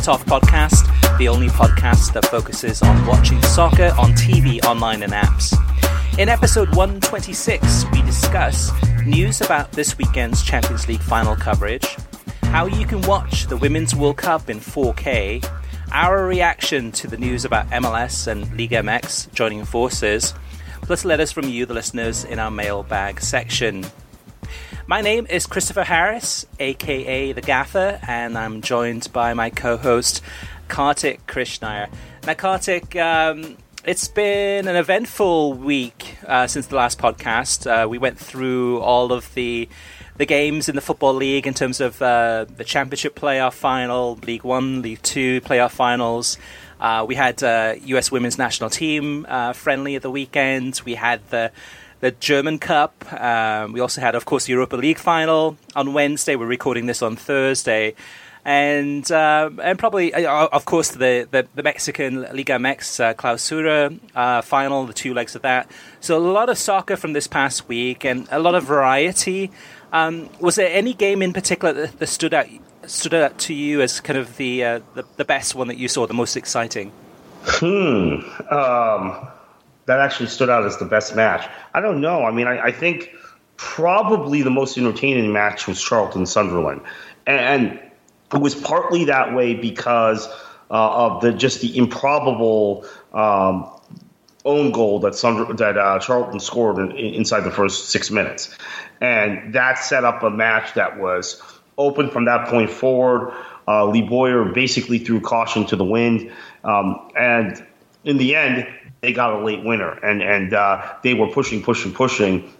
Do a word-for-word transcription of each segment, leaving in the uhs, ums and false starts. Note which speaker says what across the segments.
Speaker 1: Soccer Talk podcast, the only podcast that focuses on watching soccer on T V, online and apps. In episode one twenty-six, we discuss news about this weekend's Champions League final coverage, how you can watch the Women's World Cup in four K, our reaction to the news about M L S and Liga M X joining forces, plus letters from you, the listeners, in our mailbag section. My name is Christopher Harris, aka The Gaffer, and I'm joined by my co-host, Kartik Krishnaiyer. Now, Kartik, um, it's been an eventful week uh, since the last podcast. Uh, we went through all of the the games in the Football League in terms of uh, the Championship playoff final, League One, League Two playoff finals. Uh, we had uh, U S Women's National Team uh, friendly at the weekend. We had the the German Cup. Um, we also had, of course, the Europa League final on Wednesday. We're recording this on Thursday. And uh, and probably, uh, of course, the, the, the Mexican Liga M X uh, Clausura uh, final, the two legs of that. So a lot of soccer from this past week and a lot of variety. Um, was there any game in particular that, that stood out stood out to you as kind of the, uh, the the best one that you saw, the most exciting?
Speaker 2: Hmm. Um, that actually stood out as the best match. I don't know. I mean, I, I think probably the most entertaining match was Charlton-Sunderland. And, and it was partly that way because uh, of the just the improbable um, own goal that Sunder, that uh, Charlton scored in, inside the first six minutes. And that set up a match that was open from that point forward. Uh, Lee Boyer basically threw caution to the wind. Um, and in the end, they got a late winner. And, and uh, they were pushing, pushing, pushing.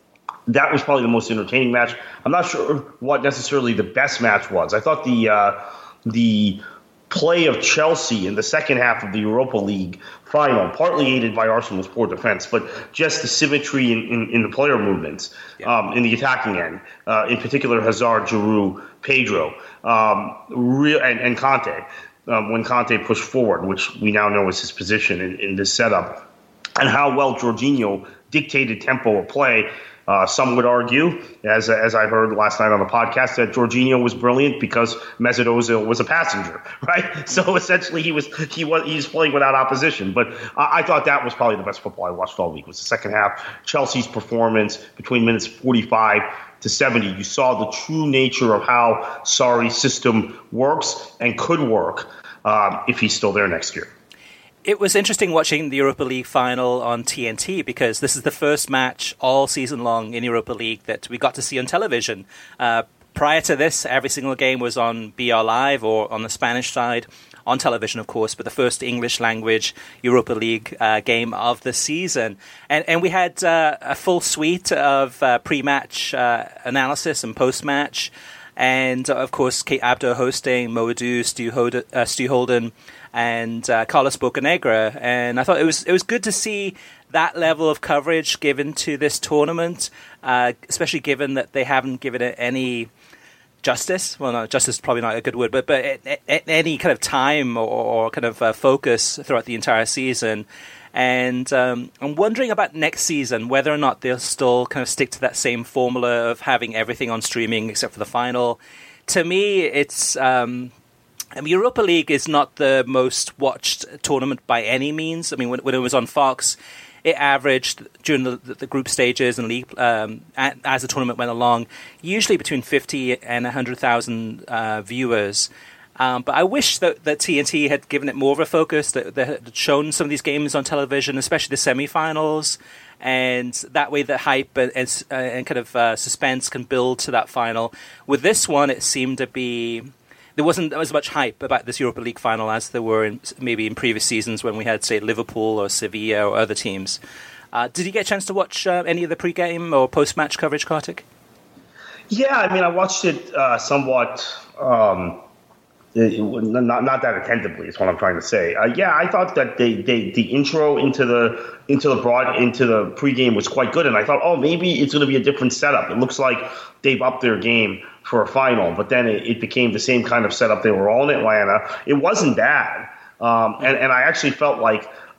Speaker 2: That was probably the most entertaining match. I'm not sure what necessarily the best match was. I thought the uh, the play of Chelsea in the second half of the Europa League final, partly aided by Arsenal's poor defense, but just the symmetry in, in, in the player movements yeah. um, in the attacking end, uh, in particular Hazard, Giroud, Pedro, um, real, and, and Conte, um, when Conte pushed forward, which we now know is his position in, in this setup, and how well Jorginho dictated tempo of play. Uh, some would argue, as as I heard last night on the podcast, that Jorginho was brilliant because Mesut Ozil was a passenger, right? So essentially, he was he was he's playing without opposition. But I, I thought that was probably the best football I watched all week. Was the second half, Chelsea's performance between minutes forty-five to seventy. You saw the true nature of how Sarri's system works and could work um, if he's still there next year.
Speaker 1: It was interesting watching the Europa League final on T N T because this is the first match all season long in Europa League that we got to see on television. Uh, prior to this, every single game was on B R Live or on the Spanish side, on television, of course, but the first English language Europa League uh, game of the season. And, and we had uh, a full suite of uh, pre-match uh, analysis and post-match. And, uh, of course, Kate Abdo hosting, Mo Adu, Stu, Hod- uh, Stu Holden, and uh, Carlos Bocanegra. And I thought it was it was good to see that level of coverage given to this tournament, uh, especially given that they haven't given it any justice. Well, no, justice is probably not a good word, but, but it, it, any kind of time or, or kind of uh, focus throughout the entire season. And um, I'm wondering about next season, whether or not they'll still kind of stick to that same formula of having everything on streaming except for the final. To me, it's um, I mean, Europa League is not the most watched tournament by any means. I mean, when, when it was on Fox, it averaged during the, the group stages and league um, as the tournament went along, usually between fifty and one hundred thousand uh, viewers. Um, but I wish that, that T N T had given it more of a focus, that they had shown some of these games on television, especially the semifinals, and that way the hype and, and, uh, and kind of uh, suspense can build to that final. With this one, it seemed to be... There wasn't as much hype about this Europa League final as there were in, maybe in previous seasons when we had, say, Liverpool or Sevilla or other teams. Uh, did you get a chance to watch uh, any of the pre-game or post-match coverage, Kartik?
Speaker 2: Yeah, I mean, I watched it uh, somewhat... Um It, it, not not that attentively is what I'm trying to say. Uh, yeah, I thought that they, they the intro into the into the broad into the pregame was quite good, and I thought, oh, maybe it's going to be a different setup. It looks like they've upped their game for a final, but then it, it became the same kind of setup. They were all in Atlanta. It wasn't bad, um, and and I actually felt like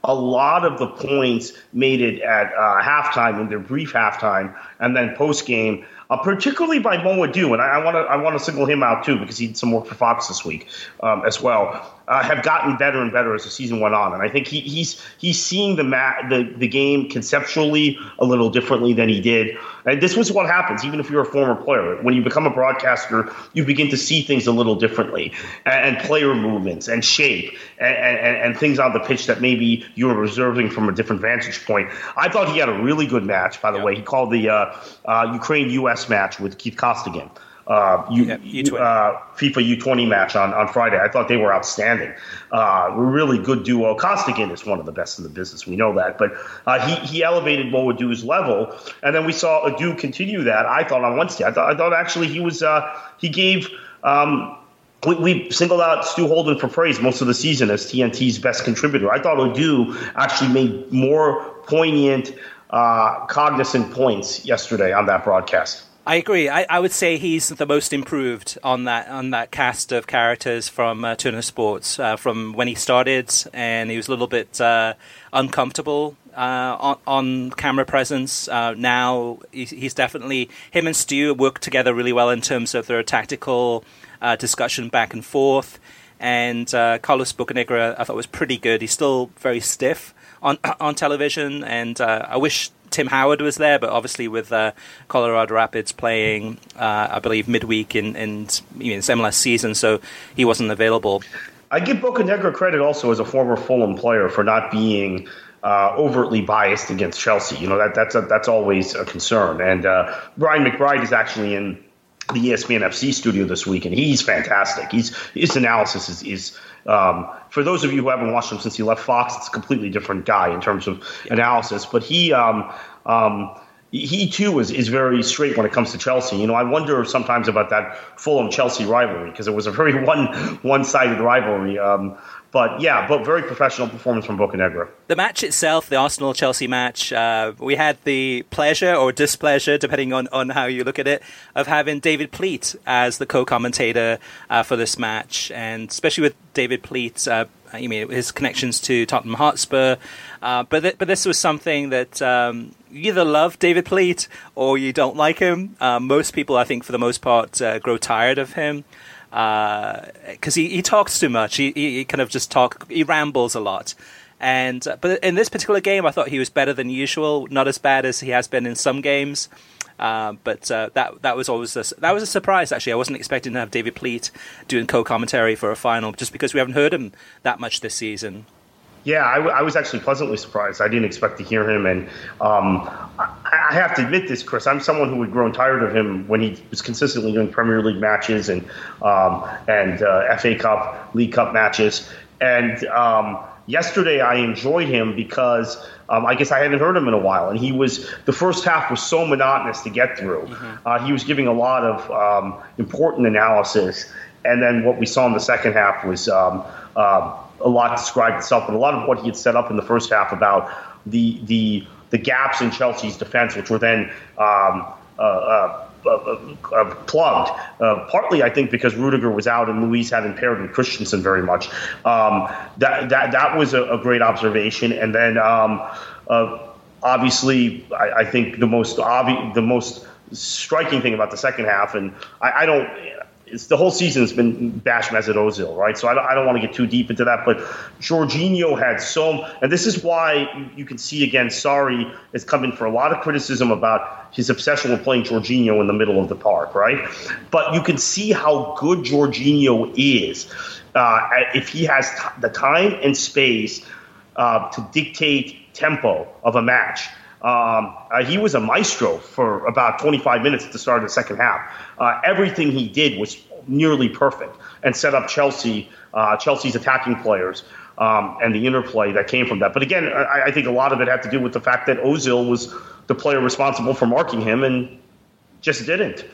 Speaker 2: a lot of the points made it at uh, halftime, in their brief halftime, and then post-game, uh, particularly by Mo Adu, and I want to I want to single him out too because he did some work for Fox this week um, as well. Uh, have gotten better and better as the season went on, and I think he, he's he's seeing the, ma- the the game conceptually a little differently than he did. And this was what happens, even if you're a former player. When you become a broadcaster, you begin to see things a little differently, and, and player movements and shape and, and, and things on the pitch that maybe you were observing from a different vantage point. I thought he had a really good match, by the yeah. way. He called the uh, uh, Ukraine-U S match with Keith Costigan. Uh, U, yeah, U, uh, FIFA U twenty match on, on Friday. I thought they were outstanding. Uh, really good duo. Costigan is one of the best in the business. We know that. But uh, he, he elevated Mo Adu's level. And then we saw Adu continue that, I thought, on Wednesday. I thought, I thought actually he was uh, he gave um, – we, we singled out Stu Holden for praise most of the season as T N T's best contributor. I thought Adu actually made more poignant, uh, cognizant points yesterday on that broadcast.
Speaker 1: I agree. I, I would say he's the most improved on that on that cast of characters from uh, Turner Sports. Uh, from when he started, and he was a little bit uh, uncomfortable uh, on, on camera presence. Uh, now he's, he's definitely him and Stu work together really well in terms of their tactical uh, discussion back and forth. And uh, Carlos Bocanegra, I thought was pretty good. He's still very stiff on on television, and uh, I wish Tim Howard was there, but obviously with uh, Colorado Rapids playing, uh, I believe, midweek in, in you know, its M L S season, so he wasn't available.
Speaker 2: I give Bocanegra credit also as a former Fulham player for not being uh, overtly biased against Chelsea. You know, that that's a, that's always a concern. And uh, Brian McBride is actually in the E S P N F C studio this week, and he's fantastic. He's his analysis is, is um, for those of you who haven't watched him since he left Fox, it's a completely different guy in terms of yeah. analysis. But he um, um, he too is, is very straight when it comes to Chelsea. You know, I wonder sometimes about that Fulham Chelsea rivalry because it was a very one one sided rivalry. Um, But, yeah, but very professional performance from Bocanegra.
Speaker 1: The match itself, the Arsenal-Chelsea match, uh, we had the pleasure or displeasure, depending on, on how you look at it, of having David Pleat as the co-commentator uh, for this match. And especially with David Pleat, uh, you mean his connections to Tottenham Hotspur. Uh, but th- but this was something that um, you either love David Pleat or you don't like him. Uh, most people, I think, for the most part, uh, grow tired of him. Because uh, he, he talks too much. He, he, he kind of just talk. He rambles a lot. And uh, but in this particular game, I thought he was better than usual. Not as bad as he has been in some games. Uh, but uh, that that was always a, that was a surprise. Actually, I wasn't expecting to have David Pleat doing co-commentary for a final, just because we haven't heard him that much this season.
Speaker 2: Yeah, I, w- I was actually pleasantly surprised. I didn't expect to hear him. And um, I, I have to admit this, Chris. I'm someone who had grown tired of him when he was consistently doing Premier League matches and um, and uh, F A Cup, League Cup matches. And um, yesterday I enjoyed him because um, I guess I hadn't heard him in a while. And he was the first half was so monotonous to get through. Mm-hmm. Uh, he was giving a lot of um, important analysis. And then what we saw in the second half was um, uh, a lot described itself, but a lot of what he had set up in the first half about the the the gaps in Chelsea's defense, which were then um, uh, uh, uh, uh, plugged. Uh, partly, I think, because Rudiger was out and Luiz hadn't paired with Christensen very much. Um, that that that was a, a great observation, and then um, uh, obviously, I, I think the most obvious, the most striking thing about the second half, and I, I don't. It's the whole season has been bash Mesut Ozil, right? So I don't, I don't want to get too deep into that, but Jorginho had so, and this is why you, you can see again, Sarri is coming for a lot of criticism about his obsession with playing Jorginho in the middle of the park, right? But you can see how good Jorginho is uh, if he has t- the time and space uh, to dictate tempo of a match. Um, uh, he was a maestro for about twenty-five minutes at the start of the second half. Uh, everything he did was nearly perfect and set up Chelsea, uh, Chelsea's attacking players um, and the interplay that came from that. But again, I, I think a lot of it had to do with the fact that Ozil was the player responsible for marking him and just didn't.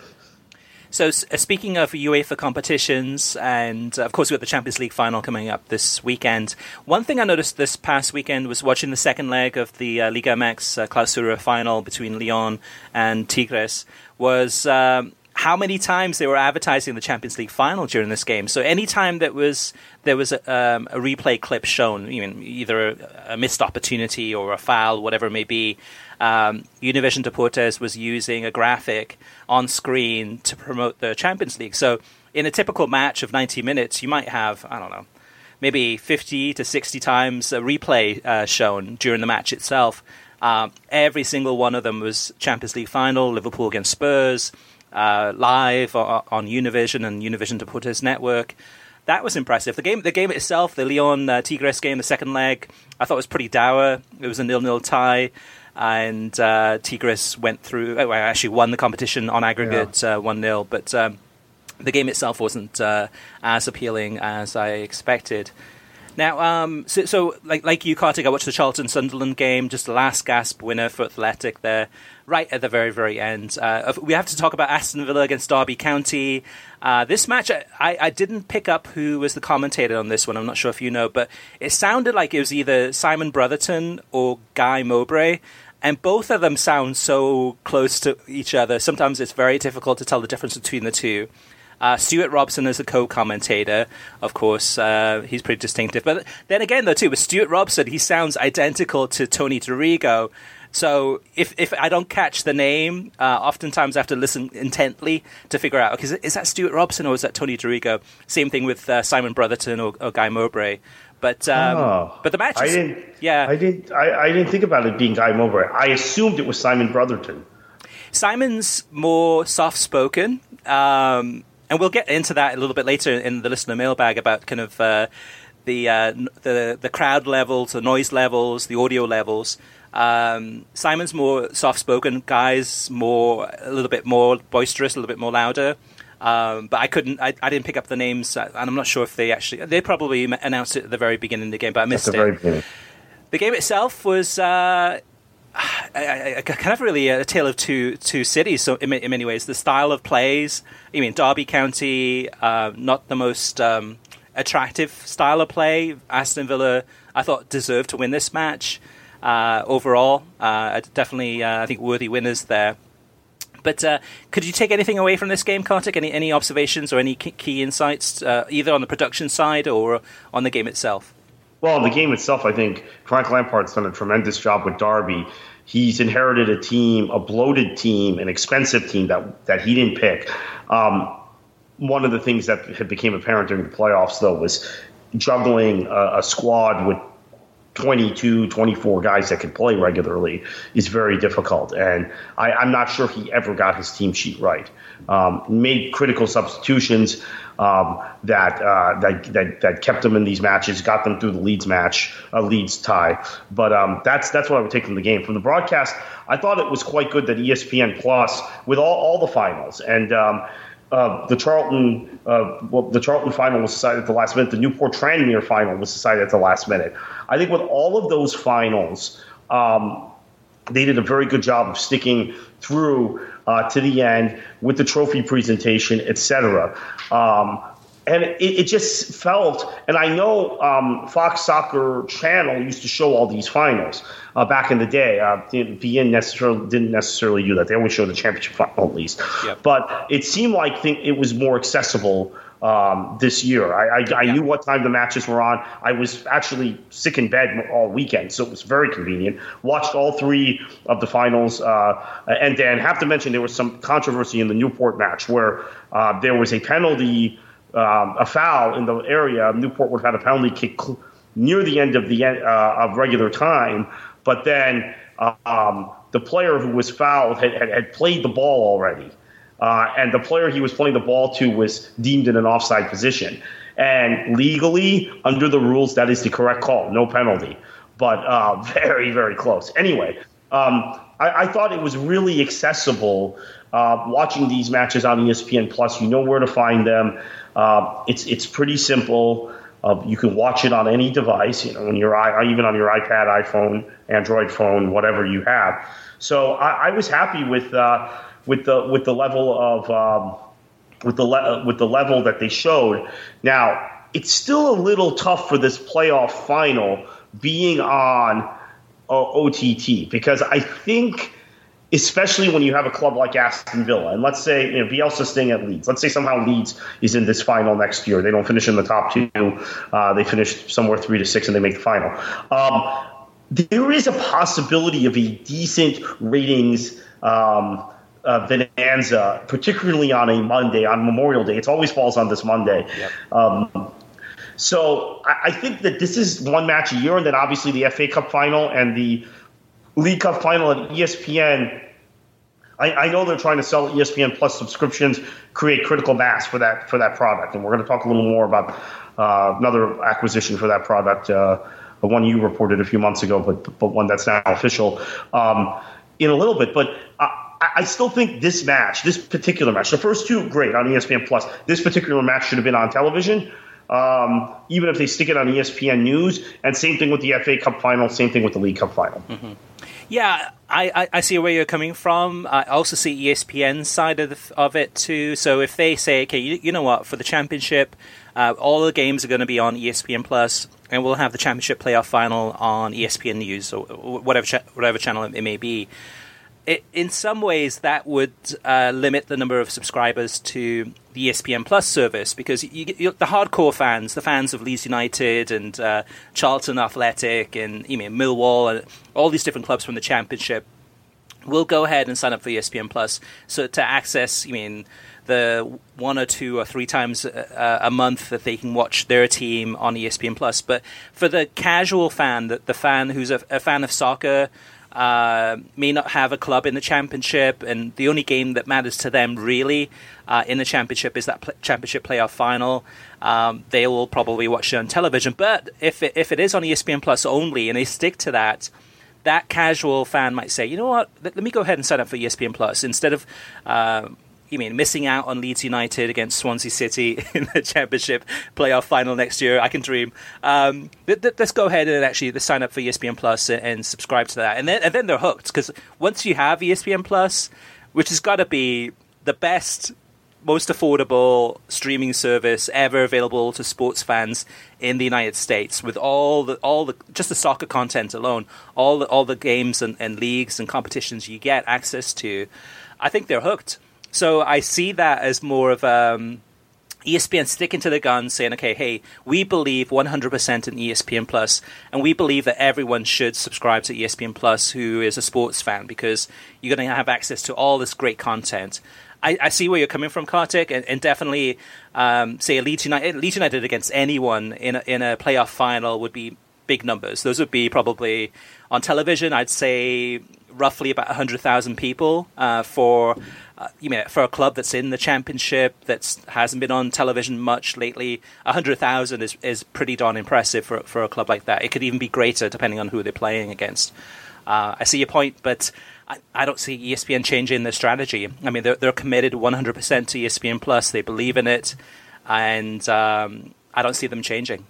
Speaker 1: So uh, speaking of UEFA competitions, and uh, of course we've got the Champions League final coming up this weekend. One thing I noticed this past weekend was watching the second leg of the uh, Liga M X uh, Clausura final between Lyon and Tigres was um, how many times they were advertising the Champions League final during this game. So any time that was there was a, um, a replay clip shown, you know, either a, a missed opportunity or a foul, whatever it may be, um, Univision Deportes was using a graphic on screen to promote the Champions League. So in a typical match of ninety minutes, you might have, I don't know, maybe fifty to sixty times a replay uh, shown during the match itself. Um, every single one of them was Champions League final, Liverpool against Spurs, uh, live on, on Univision and Univision Deportes Network. That was impressive. The game, the game itself, the Lyon uh, Tigres game, the second leg, I thought was pretty dour. It was a nil-nil tie, and uh, Tigres went through. Oh, actually won the competition on aggregate yeah. uh, one nil, but um, the game itself wasn't uh, as appealing as I expected. Now, um, so, so like like you, Kartik, I watched the Charlton-Sunderland game, just the last gasp winner for Athletic there, right at the very, very end. Uh, we have to talk about Aston Villa against Derby County. Uh, this match, I, I didn't pick up who was the commentator on this one. I'm not sure if you know, but it sounded like it was either Simon Brotherton or Guy Mowbray, and both of them sound so close to each other. Sometimes it's very difficult to tell the difference between the two. Uh, Stuart Robson is a co-commentator, of course. Uh, he's pretty distinctive. But then again, though, too, with Stuart Robson, he sounds identical to Tony Dorigo. So if if I don't catch the name, uh, oftentimes I have to listen intently to figure out, okay, is, is that Stuart Robson or is that Tony Dorigo? Same thing with uh, Simon Brotherton or, or Guy Mowbray. But um, oh, but the match is,
Speaker 2: I didn't,
Speaker 1: yeah.
Speaker 2: I didn't, I, I didn't think about it being Guy Mowbray. I assumed it was Simon Brotherton.
Speaker 1: Simon's more soft-spoken. Um And we'll get into that a little bit later in the listener mailbag about kind of uh, the, uh, the the crowd levels, the noise levels, the audio levels. Um, Simon's more soft-spoken. Guy's more a little bit more boisterous, a little bit more louder. Um, but I couldn't. I, I didn't pick up the names, and I'm not sure if they actually. They probably announced it at the very beginning of the game, but I missed
Speaker 2: at the
Speaker 1: it.
Speaker 2: Very beginning.
Speaker 1: The game itself was. Uh, I, I, kind of really a tale of two two cities. So in, in many ways, the style of plays. I mean, Derby County, uh, not the most um, attractive style of play. Aston Villa, I thought, deserved to win this match uh, overall. Uh, definitely, uh, I think, worthy winners there. But uh, could you take anything away from this game, Kartik? Any any observations or any key insights, uh, either on the production side or on the game itself?
Speaker 2: Well, the game itself, I think Frank Lampard's done a tremendous job with Derby. He's inherited a team, a bloated team, an expensive team that that he didn't pick. Um, one of the things that had became apparent during the playoffs, though, was juggling a, a squad with twenty-two, twenty-four guys that could play regularly is very difficult. And I, I'm not sure he ever got his team sheet right. Um, made critical substitutions um, that, uh, that that that kept them in these matches, got them through the Leeds match, uh, Leeds tie. But um, that's that's what I would take from the game. From the broadcast, I thought it was quite good that E S P N Plus, with all, all the finals, and um, uh, the Charlton uh, well, the Charlton final was decided at the last minute. The Newport Tranmere final was decided at the last minute. I think with all of those finals, um, they did a very good job of sticking through uh, to the end with the trophy presentation, et cetera. Um, and it, it just felt, and I know um, Fox Soccer Channel used to show all these finals uh, back in the day. Uh, B N necessarily didn't necessarily do that. They always showed the championship final at least. Yep. But it seemed like think it was more accessible um, this year. I, I, I yeah. knew what time the matches were on. I was actually sick in bed all weekend, so it was very convenient. Watched all three of the finals. Uh, and then have to mention there was some controversy in the Newport match where uh, there was a penalty, um, a foul in the area. Newport would have had a penalty kick cl- near the end of the uh, of regular time, but then uh, um, the player who was fouled had, had, had played the ball already. Uh, and the player he was playing the ball to was deemed in an offside position. And legally, under the rules, that is the correct call. No penalty. But uh, very, very close. Anyway, um, I, I thought it was really accessible uh, watching these matches on E S P N Plus. You know where to find them. Uh, it's it's pretty simple. Uh, you can watch it on any device, you know, on your even on your iPad, iPhone, Android phone, whatever you have. So I, I was happy with uh, with the with the level of um, with the le- with the level that they showed. Now it's still a little tough for this playoff final being on uh, O T T because I think especially when you have a club like Aston Villa. And let's say, you know, Bielsa's staying at Leeds. Let's say somehow Leeds is in this final next year. They don't finish in the top two. Uh, they finish somewhere three to six and they make the final. Um, there is a possibility of a decent ratings um, uh, bonanza, particularly on a Monday, on Memorial Day. It always falls on this Monday. Yep. Um, so I, I think that this is one match a year, and then obviously the F A Cup final and the League Cup final at E S P N. I, I know they're trying to sell E S P N Plus subscriptions, create critical mass for that for that product, and we're going to talk a little more about uh, another acquisition for that product, uh, the one you reported a few months ago, but but one that's now official um, in a little bit. But I, I still think this match, this particular match, the first two, great on E S P N Plus. This particular match should have been on television. Um, even if they stick it on E S P N News, and same thing with the F A Cup final, same thing with the League Cup final.
Speaker 1: Mm-hmm. Yeah, I, I, I see where you're coming from. I also see E S P N's side of, the, of it too. So if they say, okay, you, you know what, for the championship, uh, all the games are going to be on E S P N Plus, and we'll have the championship playoff final on E S P N News or whatever cha- whatever channel it may be. It, in some ways, that would uh, limit the number of subscribers to the E S P N Plus service, because you, you, the hardcore fans, the fans of Leeds United and uh, Charlton Athletic and you mean, Millwall and all these different clubs from the Championship, will go ahead and sign up for E S P N Plus so to access, you mean, the one or two or three times a, a month that they can watch their team on E S P N Plus. But for the casual fan, the, the fan who's a, a fan of soccer, Uh, may not have a club in the championship, and the only game that matters to them really uh, in the championship is that pl- championship playoff final. Um, they will probably watch it on television. But if it, if it is on E S P N Plus only and they stick to that, that casual fan might say, you know what, let, let me go ahead and sign up for E S P N Plus instead of uh, you mean missing out on Leeds United against Swansea City in the championship playoff final next year. I can dream. Um, th- th- let's go ahead and actually sign up for E S P N Plus and, and subscribe to that. And then, and then they're hooked, because once you have E S P N Plus, which has got to be the best, most affordable streaming service ever available to sports fans in the United States, with all the all the just the soccer content alone, all the, all the games and, and leagues and competitions you get access to, I think they're hooked. So I see that as more of um, E S P N sticking to the gun, saying, okay, hey, we believe one hundred percent in E S P N Plus, and we believe that everyone should subscribe to E S P N Plus who is a sports fan, because you're going to have access to all this great content. I, I see where you're coming from, Kartik, and, and definitely um, say Leeds United, Leeds United against anyone in a, in a playoff final would be big numbers. Those would be probably on television, I'd say roughly about one hundred thousand people uh, for uh, you know, for a club that's in the championship that hasn't been on television much lately. one hundred thousand is, is pretty darn impressive for, for a club like that. It could even be greater depending on who they're playing against. Uh, I see your point, but I, I don't see E S P N changing their strategy. I mean, they're, they're committed one hundred percent to E S P N Plus. They believe in it, and um, I don't see them changing.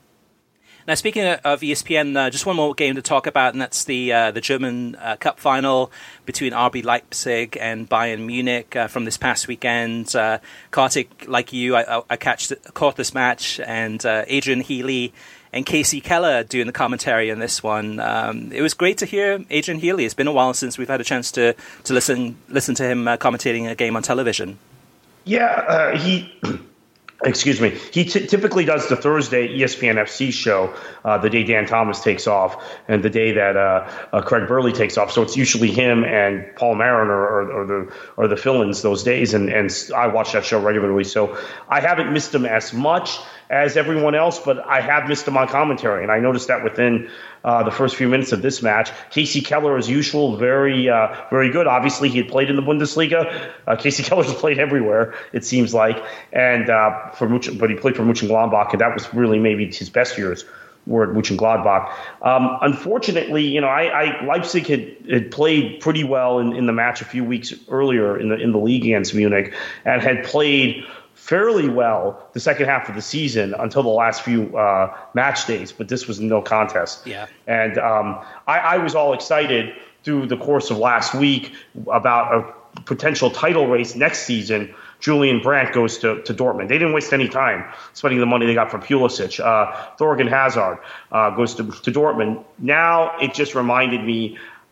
Speaker 1: Now, speaking of E S P N, uh, just one more game to talk about, and that's the uh, the German uh, Cup final between R B Leipzig and Bayern Munich uh, from this past weekend. Uh, Kartik, like you, I, I catched, caught this match, and uh, Adrian Healy and Casey Keller doing the commentary on this one. Um, it was great to hear Adrian Healy. It's been a while since we've had a chance to, to listen listen to him uh, commentating a game on television.
Speaker 2: Yeah, uh, he... Excuse me. He t- typically does the Thursday E S P N F C show uh, the day Dan Thomas takes off and the day that uh, uh, Craig Burley takes off. So it's usually him and Paul Mariner or, or the or the fill-ins those days, and, and I watch that show regularly. So I haven't missed him as much as everyone else, but I have missed him on commentary, and I noticed that within uh, the first few minutes of this match. Casey Keller, as usual, very uh, very good. Obviously, he had played in the Bundesliga. Uh, Casey Keller's played everywhere, it seems like, and uh, for Much, but he played for Mönchengladbach, and that was really maybe his best years were at Mönchengladbach. Um, unfortunately, you know, I, I Leipzig had, had played pretty well in, in the match a few weeks earlier in the in the league against Munich, and had played fairly well the second half of the season until the last few uh, match days, but this was no contest.
Speaker 1: Yeah.
Speaker 2: And um, I, I was all excited through the course of last week about a potential title race next season. Julian Brandt goes to, to Dortmund. They didn't waste any time spending the money they got from Pulisic. Uh, Thorgan Hazard uh, goes to, to Dortmund. Now it just reminded me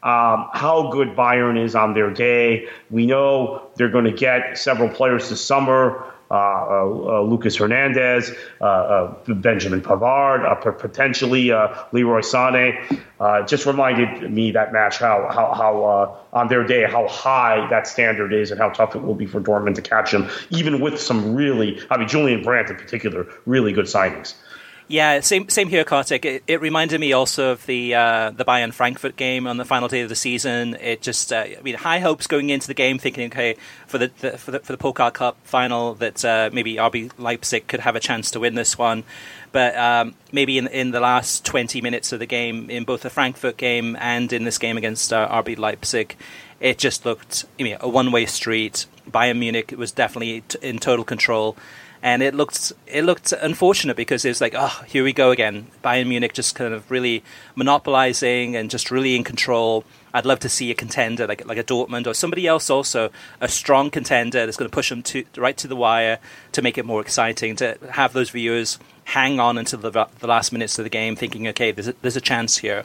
Speaker 2: um, how good Bayern is on their day. We know they're going to get several players this summer. Uh, uh, uh, Lucas Hernandez, uh, uh, Benjamin Pavard, uh, potentially uh, Leroy Sané. Uh, just reminded me that match how how, how uh, on their day how high that standard is and how tough it will be for Dortmund to catch them, even with some really, I mean Julian Brandt in particular, really good signings.
Speaker 1: Yeah, same same here, Kartik. It, it reminded me also of the uh, the Bayern Frankfurt game on the final day of the season. It just, uh, I mean, high hopes going into the game, thinking, okay, for the, the for the for the Pokal Cup final, that uh, maybe R B Leipzig could have a chance to win this one. But um, maybe in in the last twenty minutes of the game, in both the Frankfurt game and in this game against uh, R B Leipzig, it just looked, I mean, a one way street. Bayern Munich was definitely t- in total control. And it looked it looked unfortunate because it was like, oh, here we go again. Bayern Munich just kind of really monopolizing and just really in control. I'd love to see a contender like like a Dortmund or somebody else also, a strong contender that's going to push them to right to the wire to make it more exciting, to have those viewers hang on until the, the last minutes of the game thinking, okay, there's a, there's a chance here.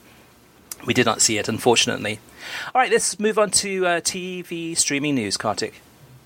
Speaker 1: We did not see it, unfortunately. All right, let's move on to uh, T V streaming news, Kartik.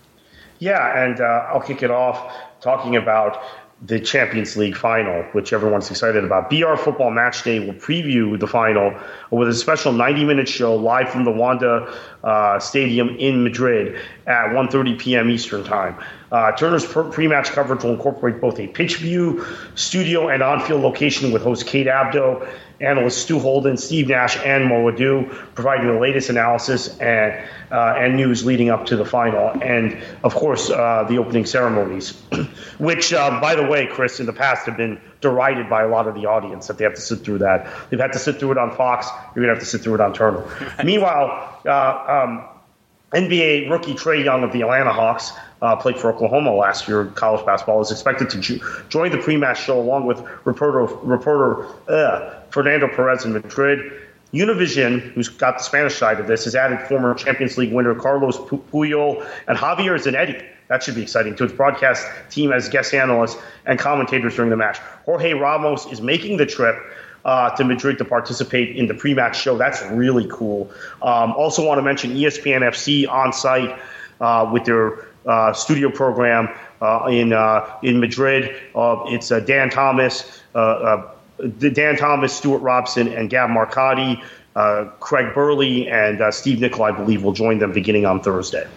Speaker 2: Yeah, and uh, I'll kick it off talking about the Champions League final, which everyone's excited about. B R Football Match Day will preview the final with a special ninety-minute show live from the Wanda uh, Stadium in Madrid at one thirty p.m. Eastern Time. Uh, Turner's pre-match coverage will incorporate both a pitch view, studio, and on-field location with host Kate Abdo, analysts Stu Holden, Steve Nash, and Mo Adu, providing the latest analysis and uh, and news leading up to the final. And, of course, uh, the opening ceremonies, which, uh, by the way, Chris, in the past have been derided by a lot of the audience that they have to sit through that. They've had to sit through it on Fox. You're going to have to sit through it on Turner. Meanwhile, uh, um, N B A rookie Trae Young of the Atlanta Hawks, uh, played for Oklahoma last year in college basketball, is expected to ju- join the pre-match show along with reporter, reporter uh, Fernando Perez in Madrid. Univision, who's got the Spanish side of this, has added former Champions League winner Carlos Puyol and Javier Zanetti. That should be exciting, to its broadcast team as guest analysts and commentators during the match. Jorge Ramos is making the trip Uh, to Madrid to participate in the pre-match show. That's really cool. Um, also want to mention E S P N F C on site uh, with their uh, studio program uh, in uh, in Madrid. Uh, it's uh, Dan Thomas, uh, uh, Dan Thomas, Stuart Robson, and Gab Marcotti. Uh, Craig Burley and uh, Steve Nicol, I believe, will join them beginning on Thursday.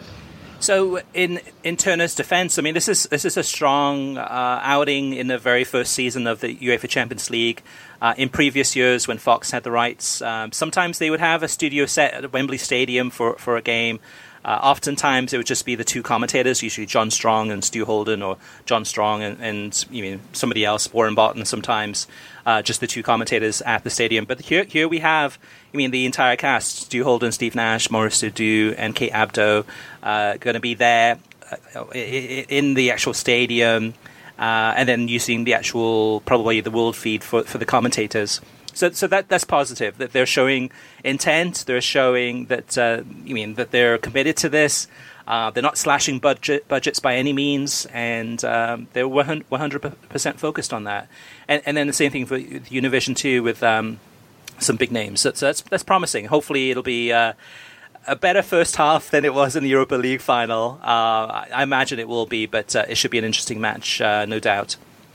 Speaker 1: So, in in Turner's defense, I mean, this is this is a strong uh, outing in the very first season of the UEFA Champions League. Uh, in previous years, when Fox had the rights, um, sometimes they would have a studio set at Wembley Stadium for for a game. Uh, oftentimes, it would just be the two commentators, usually John Strong and Stu Holden, or John Strong and, and you mean somebody else, Warren Barton. Sometimes, uh, just the two commentators at the stadium. But here, here we have, I mean, the entire cast: Stu Holden, Steve Nash, Maurice Adu, and Kate Abdo, uh, going to be there uh, in the actual stadium. Uh, and then using the actual, probably the world feed for, for the commentators. So so that that's positive, that they're showing intent, they're showing that, uh, you mean, that they're committed to this, uh, they're not slashing budget budgets by any means, and um, they're one hundred percent focused on that. And, and then the same thing for Univision too, with um, some big names. So, so that's, that's promising. Hopefully it'll be Uh, a better first half than it was in the Europa League final. Uh, I imagine it will be, but uh, it should be an interesting match, uh, no doubt.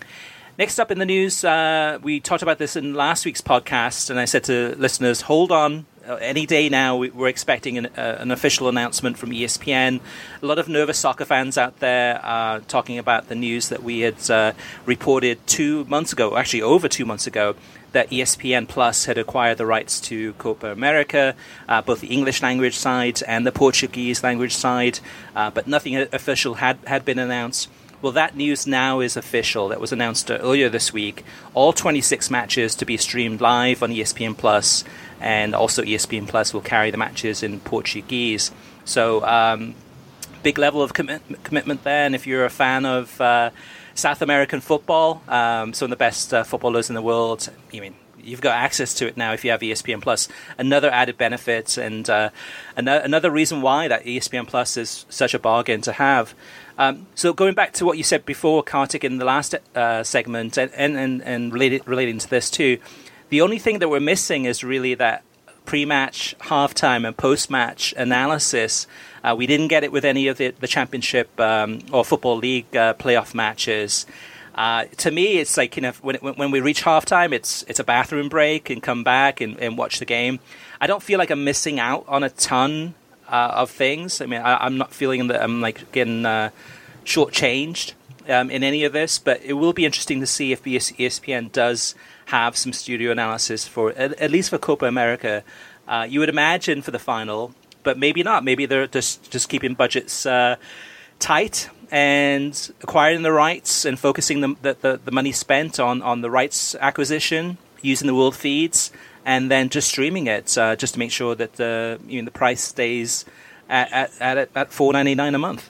Speaker 1: Next up in the news, uh, we talked about this in last week's podcast, and I said to listeners, hold on. Uh, any day now, we, we're expecting an, uh, an official announcement from E S P N. A lot of nervous soccer fans out there uh, talking about the news that we had uh, reported two months ago, actually over two months ago, that E S P N Plus had acquired the rights to Copa America, uh, both the English language side and the Portuguese language side, uh, but nothing official had, had been announced. Well, that news now is official. That was announced earlier this week. All twenty-six matches to be streamed live on E S P N Plus, and also E S P N Plus will carry the matches in Portuguese. So, um, big level of commit- commitment there, and if you're a fan of Uh, South American football, um, some of the best uh, footballers in the world, I mean, you've got access to it now if you have E S P N Plus. Another added benefit, and uh, an- another reason why that E S P N Plus is such a bargain to have. Um, so going back to what you said before, Kartik, in the last uh, segment, and, and, and related, relating to this too, the only thing that we're missing is really that pre-match, halftime, and post-match analysis. Uh, we didn't get it with any of the, the championship um, or football league uh, playoff matches. Uh, to me, it's like, you know, when when we reach halftime, it's it's a bathroom break and come back and, and watch the game. I don't feel like I'm missing out on a ton uh, of things. I mean, I, I'm not feeling that I'm like getting uh, shortchanged um, in any of this, but it will be interesting to see if E S P N does have some studio analysis for at, at least for Copa America. Uh, you would imagine for the final, but maybe not. Maybe they're just just keeping budgets uh, tight and acquiring the rights and focusing the, the, the, the money spent on, on the rights acquisition, using the world feeds, and then just streaming it, uh, just to make sure that the you know the price stays at at, at, at four ninety-nine a month.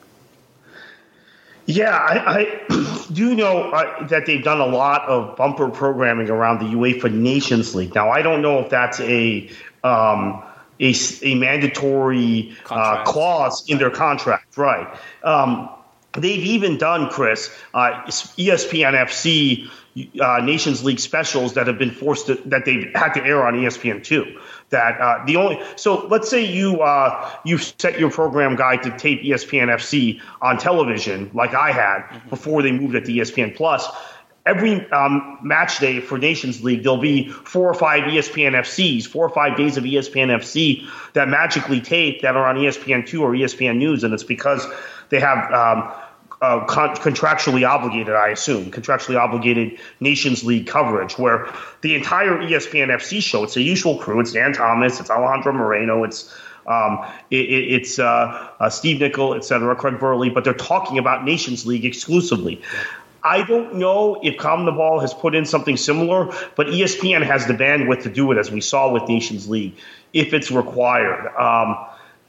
Speaker 2: Yeah, I, I do know uh, that they've done a lot of bumper programming around the UEFA Nations League. Now, I don't know if that's a um, a, a mandatory uh, clause in their contract, right? Um, They've even done, Chris, uh, E S P N F C uh, Nations League specials that have been forced to, that they've had to air on E S P N two. That uh, the only so let's say you uh, you set your program guide to tape E S P N F C on television like I had mm-hmm. before they moved it to E S P N Plus. Every um, match day for Nations League, there'll be four or five E S P N F Cs, four or five days of E S P N F C that magically tape that are on E S P N two or E S P N News, and it's because they have um, uh, con- contractually obligated, I assume, contractually obligated Nations League coverage, where the entire E S P N F C show, it's the usual crew, it's Dan Thomas, it's Alejandro Moreno, it's um, it, it, it's uh, uh, Steve Nicol, et cetera, Craig Burley, but they're talking about Nations League exclusively. Yeah. I don't know if CONMEBOL has put in something similar, but E S P N has the bandwidth to do it, as we saw with Nations League, if it's required. Um,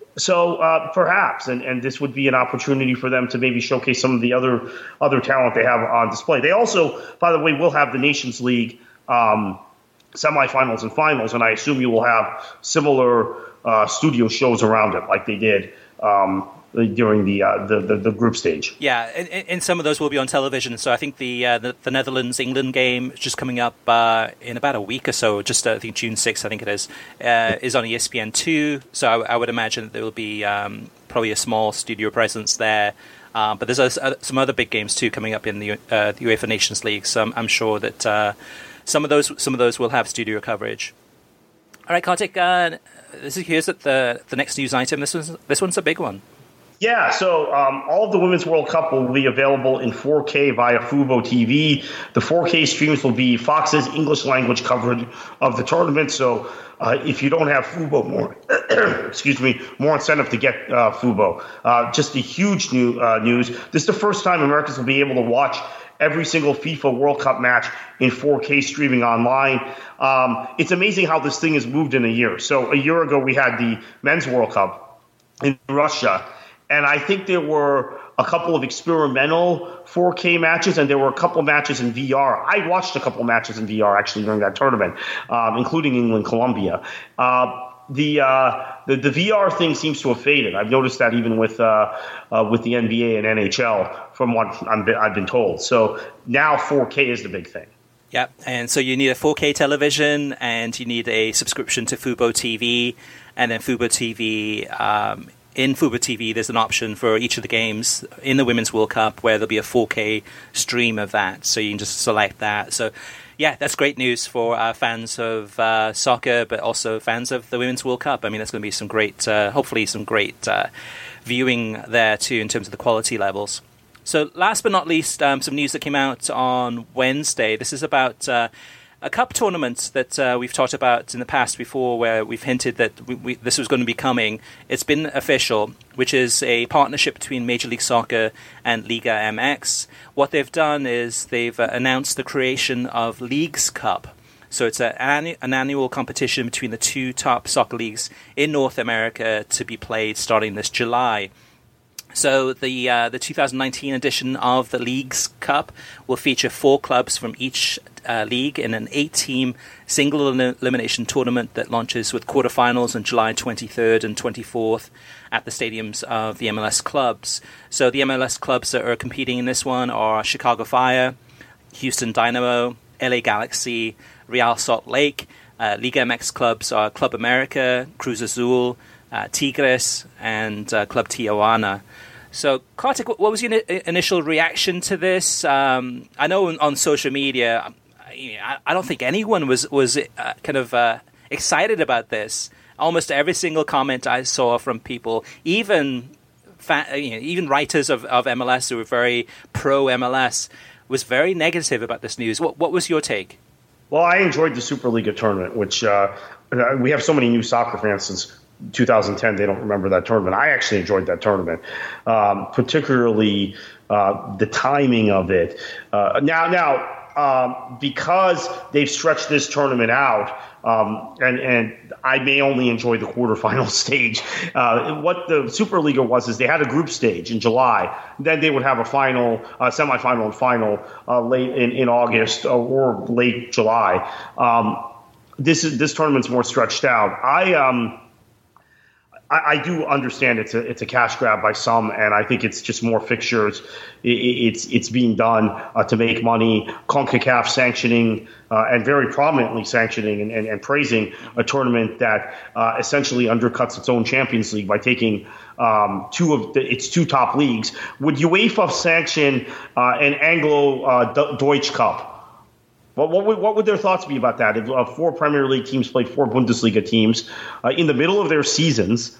Speaker 2: so uh, perhaps, and, and this would be an opportunity for them to maybe showcase some of the other other talent they have on display. They also, by the way, will have the Nations League um, semifinals and finals, and I assume you will have similar uh, studio shows around it like they did um during the, uh, the, the the group stage.
Speaker 1: Yeah, and, and some of those will be on television. So I think the uh, the, the Netherlands-England game is just coming up uh, in about a week or so, just uh, I think June sixth, I think it is, uh, is on E S P N two. So I, I would imagine that there will be um, probably a small studio presence there. Uh, but there's uh, some other big games too coming up in the, uh, the UEFA Nations League. So I'm, I'm sure that uh, some of those some of those will have studio coverage. All right, Kartik, uh, this is here's the the next news item. This one's this one's a big one.
Speaker 2: Yeah, so um, all of the Women's World Cup will be available in four K via Fubo T V. The four K streams will be Fox's English language coverage of the tournament. So uh, if you don't have Fubo, more excuse me, more incentive to get uh, Fubo. Uh, just a huge new uh, news. This is the first time Americans will be able to watch every single FIFA World Cup match in four K streaming online. Um, it's amazing how this thing has moved in a year. So a year ago, we had the Men's World Cup in Russia. And I think there were a couple of experimental four K matches, and there were a couple matches in V R. I watched a couple matches in V R actually during that tournament, um, including England-Colombia. Uh, the, uh, the the V R thing seems to have faded. I've noticed that even with uh, uh, with the N B A and N H L, from what I'm, I've been told. So now four K is the big thing.
Speaker 1: Yeah, and so you need a four K television, and you need a subscription to Fubo T V, and then Fubo T V. Um, In Fubo T V, there's an option for each of the games in the Women's World Cup where there'll be a four K stream of that. So you can just select that. So, yeah, that's great news for uh, fans of uh, soccer, but also fans of the Women's World Cup. I mean, that's going to be some great, uh, hopefully some great uh, viewing there, too, in terms of the quality levels. So last but not least, um, some news that came out on Wednesday. This is about Uh, a cup tournament that uh, we've talked about in the past before, where we've hinted that we, we, this was going to be coming. It's been official, which is a partnership between Major League Soccer and Liga M X. What they've done is they've uh, announced the creation of Leagues Cup. So it's a, an, an annual competition between the two top soccer leagues in North America to be played starting this July. So the uh, the two thousand nineteen edition of the Leagues Cup will feature four clubs from each uh, league in an eight-team single elimination tournament that launches with quarterfinals on July twenty-third and twenty-fourth at the stadiums of the M L S clubs. So the M L S clubs that are competing in this one are Chicago Fire, Houston Dynamo, L A Galaxy, Real Salt Lake, Uh, Liga M X clubs are Club America, Cruz Azul, uh, Tigres, and uh, Club Tijuana. So, Kartik, what was your initial reaction to this? Um, I know on, on social media, I, I don't think anyone was was uh, kind of uh, excited about this. Almost every single comment I saw from people, even fa- you know, even writers of, of M L S who were very pro M L S, was very negative about this news. What what was your take?
Speaker 2: Well, I enjoyed the Superliga tournament, which uh, we have so many new soccer fans since two thousand ten, they don't remember that tournament. I actually enjoyed that tournament, um, particularly uh, the timing of it. Uh, now, now um, because they've stretched this tournament out, um, and, and I may only enjoy the quarterfinal stage. Uh, what the Superliga was is they had a group stage in July. Then they would have a final, uh, semifinal and final uh, late in, in August or late July. Um, this is this tournament's more stretched out. I um. I, I do understand it's a it's a cash grab by some, and I think it's just more fixtures. It, it's it's being done uh, to make money. CONCACAF sanctioning uh, and very prominently sanctioning and, and, and praising a tournament that uh, essentially undercuts its own Champions League by taking um, two of the, its two top leagues. Would UEFA sanction uh, an Anglo uh, Deutsche Cup? Well, what would, what would their thoughts be about that? If uh, four Premier League teams played four Bundesliga teams uh, in the middle of their seasons,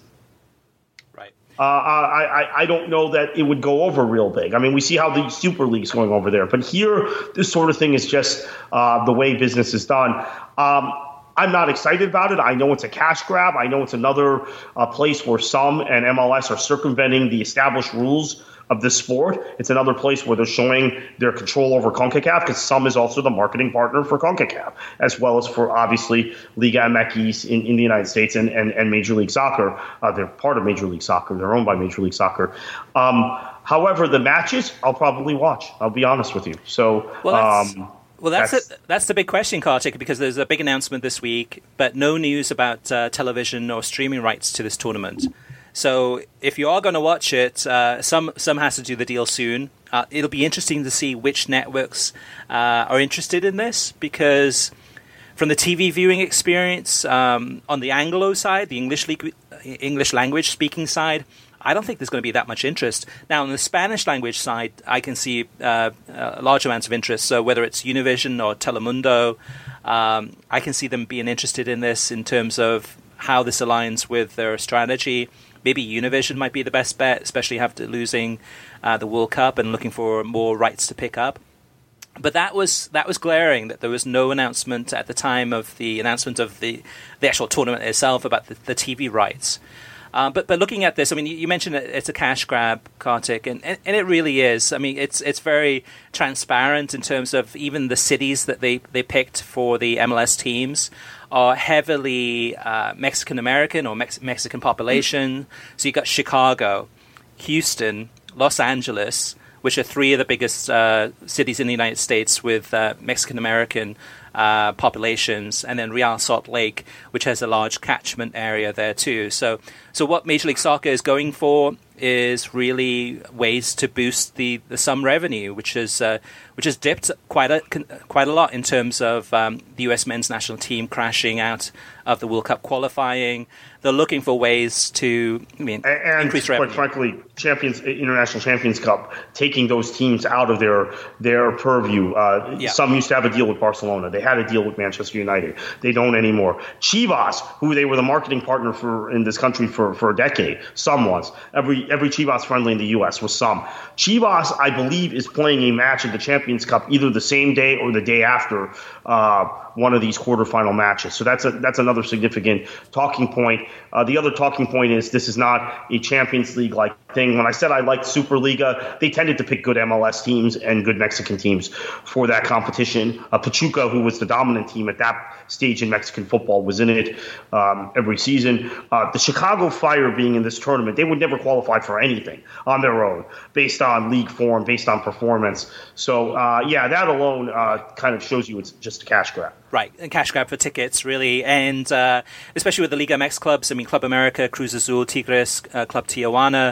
Speaker 1: right?
Speaker 2: Uh, I, I I don't know that it would go over real big. I mean, we see how the Super League's going over there, but here, this sort of thing is just uh, the way business is done. Um, I'm not excited about it. I know it's a cash grab. I know it's another uh, place where some and M L S are circumventing the established rules of the sport. It's another place where they're showing their control over CONCACAF, because some is also the marketing partner for CONCACAF, as well as for, obviously, Liga M X in, in the United States and, and, and Major League Soccer. Uh, they're part of Major League Soccer. They're owned by Major League Soccer. Um, however, the matches, I'll probably watch. I'll be honest with you. So,
Speaker 1: well, that's,
Speaker 2: um,
Speaker 1: well, that's,
Speaker 2: that's,
Speaker 1: a, that's the big question, Kartik, because there's a big announcement this week, but no news about uh, television or streaming rights to this tournament. So if you are going to watch it, uh, some some has to do the deal soon. Uh, it'll be interesting to see which networks uh, are interested in this, because from the T V viewing experience, um, on the Anglo side, the English le- English language speaking side, I don't think there's going to be that much interest. Now, on the Spanish language side, I can see uh, uh, large amounts of interest. So whether it's Univision or Telemundo, um, I can see them being interested in this in terms of how this aligns with their strategy. Maybe Univision might be the best bet, especially after losing uh, the World Cup and looking for more rights to pick up. But that was that was glaring, that there was no announcement at the time of the announcement of the, the actual tournament itself about the, the T V rights. Uh, but but looking at this, I mean, you, you mentioned it, it's a cash grab, Kartik, and, and, and it really is. I mean, it's it's very transparent in terms of even the cities that they, they picked for the M L S teams are heavily uh, Mexican-American or Mex- Mexican population. So you've got Chicago, Houston, Los Angeles, which are three of the biggest uh, cities in the United States with uh, Mexican-American uh, populations, and then Real Salt Lake, which has a large catchment area there too. So, so what Major League Soccer is going for is really ways to boost the, the sum revenue, which is uh, which has dipped quite a quite a lot in terms of um, the U S men's national team crashing out of the World Cup qualifying. They're looking for ways to, I mean,
Speaker 2: and, and
Speaker 1: increase
Speaker 2: quite
Speaker 1: revenue.
Speaker 2: frankly, Champions International Champions Cup, taking those teams out of their their purview. Uh,
Speaker 1: Yeah.
Speaker 2: Some used to have a deal with Barcelona. They had a deal with Manchester United. They don't anymore. Chivas, who they were the marketing partner for in this country for, for a decade, some was. Every every Chivas friendly in the U S was some. Chivas, I believe, is playing a match in the Champions Cup either the same day or the day after uh, one of these quarterfinal matches. So that's a that's another significant talking point. Uh, the other talking point is this is not a Champions League like thing. When I said I liked Superliga, they tended to pick good M L S teams and good Mexican teams for that competition. Uh, Pachuca, who was the dominant team at that stage in Mexican football, was in it um, every season. Uh, the Chicago Fire being in this tournament, they would never qualify for anything on their own based on league form, based on performance. So, uh, yeah, that alone uh, kind of shows you it's just a cash grab.
Speaker 1: Right, and cash grab for tickets, really, and uh, especially with the Liga M X clubs. I mean, Club America, Cruz Azul, Tigres, uh, Club Tijuana,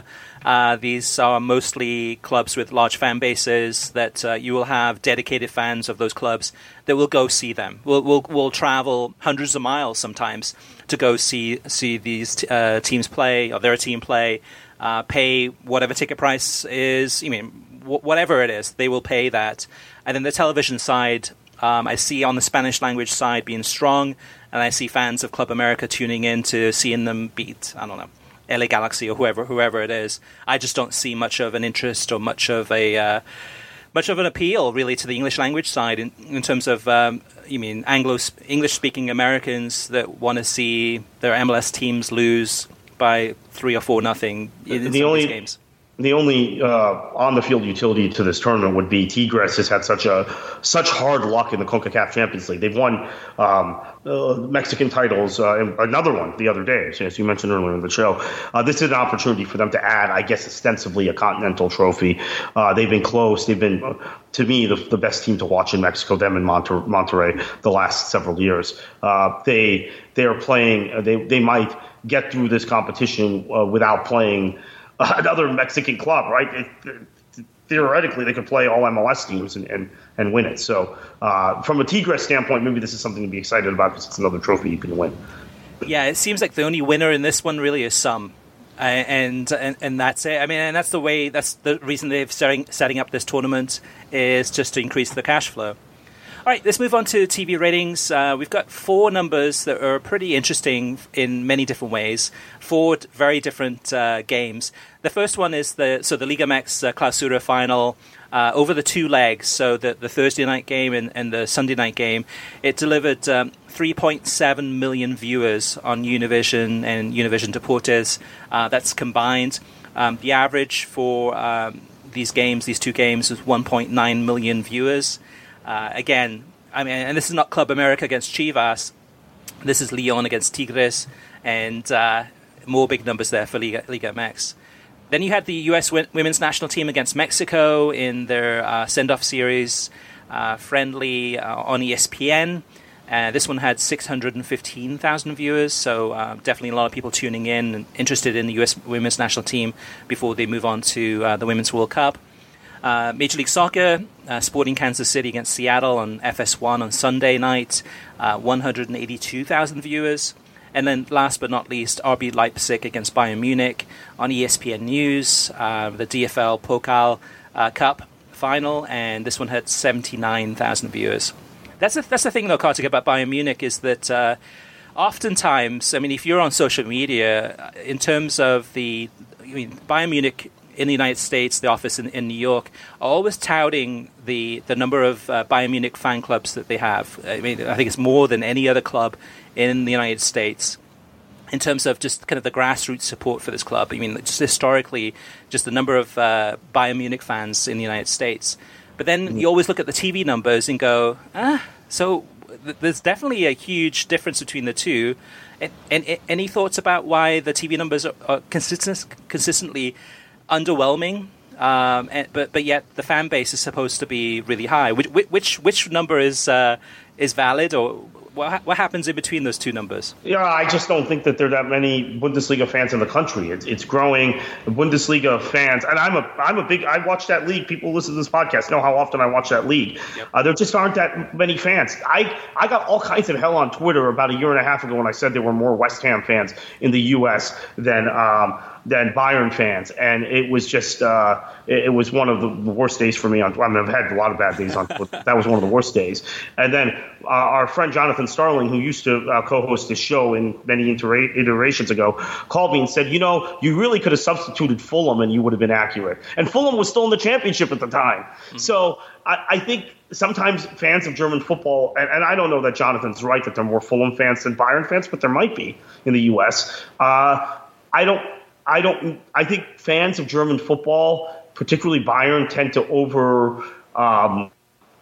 Speaker 1: Uh, these are mostly clubs with large fan bases that uh, you will have dedicated fans of those clubs that will go see them. We'll, we'll, we'll travel hundreds of miles sometimes to go see see these t- uh, teams play or their team play, uh, pay whatever ticket price is, I mean, w- whatever it is, they will pay that. And then the television side, um, I see on the Spanish language side being strong, and I see fans of Club America tuning in to seeing them beat, I don't know, L A Galaxy or whoever whoever it is. I just don't see much of an interest or much of a uh, much of an appeal really to the English language side in, in terms of um, you mean Anglo English speaking Americans that want to see their M L S teams lose by three or four nothing in, in
Speaker 2: the
Speaker 1: some
Speaker 2: only,
Speaker 1: of these games.
Speaker 2: The only uh, on-the-field utility to this tournament would be Tigres has had such a such hard luck in the CONCACAF Champions League. They've won um, uh, Mexican titles, uh, and another one the other day, as you mentioned earlier in the show. Uh, this is an opportunity for them to add, I guess, ostensibly a continental trophy. Uh, they've been close. They've been, uh, to me, the, the best team to watch in Mexico, them and Monter- Monterrey, the last several years. Uh, they they are playing. Uh, they they might get through this competition uh, without playing another Mexican club, right? It, it, theoretically, they could play all M L S teams and, and, and win it. So uh, from a Tigres standpoint, maybe this is something to be excited about because it's another trophy you can win.
Speaker 1: Yeah, it seems like the only winner in this one really is Sum. Uh, and, and and that's it. I mean, and that's the way, that's the reason they're setting, setting up this tournament is just to increase the cash flow. All right, let's move on to T V ratings. Uh, we've got four numbers that are pretty interesting in many different ways. Four very different uh, games. The first one is the so the Liga M X uh, Clausura final uh, over the two legs. So the, the Thursday night game and, and the Sunday night game. It delivered um, three point seven million viewers on Univision and Univision Deportes. Uh, that's combined. Um, the average for um, these games, these two games, was one point nine million viewers. Uh, again, I mean, and this is not Club America against Chivas. This is Leon against Tigres, and uh, more big numbers there for Liga, Liga M X. Then you had the U S w- women's national team against Mexico in their uh, send-off series, uh, friendly uh, on E S P N. Uh, this one had six hundred fifteen thousand viewers, so uh, definitely a lot of people tuning in and interested in the U S women's national team before they move on to uh, the Women's World Cup. Uh, Major League Soccer, uh, Sporting Kansas City against Seattle on F S one on Sunday night, uh, one hundred eighty-two thousand viewers. And then last but not least, R B Leipzig against Bayern Munich on E S P N News, uh, the D F L Pokal uh, Cup final, and this one had seventy-nine thousand viewers. That's the, that's the thing, though, Kartik, about Bayern Munich is that uh, oftentimes, I mean, if you're on social media, in terms of the, I mean, Bayern Munich in the United States, the office in, in New York, are always touting the, the number of uh, Bayern Munich fan clubs that they have. I mean, I think it's more than any other club in the United States in terms of just kind of the grassroots support for this club. I mean, just historically, just the number of uh, Bayern Munich fans in the United States. But then mm-hmm. you always look at the T V numbers and go, ah, so th- there's definitely a huge difference between the two. And, and, and any thoughts about why the T V numbers are, are consistent, consistently underwhelming, um, and, but but yet the fan base is supposed to be really high. Which which which number is uh, is valid, or what what happens in between those two numbers?
Speaker 2: Yeah, I just don't think that there are that many Bundesliga fans in the country. It's it's growing. Bundesliga fans, and I'm a I'm a big. I watch that league. People who listen to this podcast know how often I watch that league. Yep. Uh, there just aren't that many fans. I I got all kinds of hell on Twitter about a year and a half ago when I said there were more West Ham fans in the U S than. Um, than Bayern fans, and it was just uh, it, it was one of the worst days for me. On I mean, I've had a lot of bad days on Twitter. That was one of the worst days. And then uh, our friend Jonathan Starling, who used to uh, co-host this show in many itera- iterations ago, called me and said, you know, you really could have substituted Fulham and you would have been accurate. And Fulham was still in the championship at the time. Mm-hmm. So I, I think sometimes fans of German football, and, and I don't know that Jonathan's right that there are more Fulham fans than Bayern fans, but there might be in the U S. Uh, I don't. I don't. I think fans of German football, particularly Bayern, tend to over um,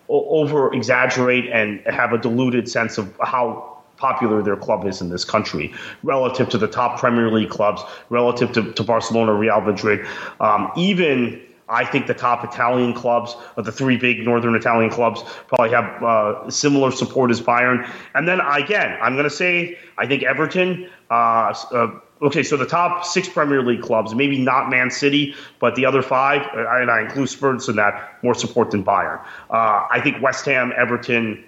Speaker 2: over exaggerate and have a diluted sense of how popular their club is in this country relative to the top Premier League clubs, relative to, to Barcelona, Real Madrid, um, even. I think the top Italian clubs, or the three big northern Italian clubs, probably have uh, similar support as Bayern. And then again, I'm going to say I think Everton. Uh, uh, okay, so the top six Premier League clubs, maybe not Man City, but the other five, and I include Spurs in that, more support than Bayern. Uh, I think West Ham, Everton,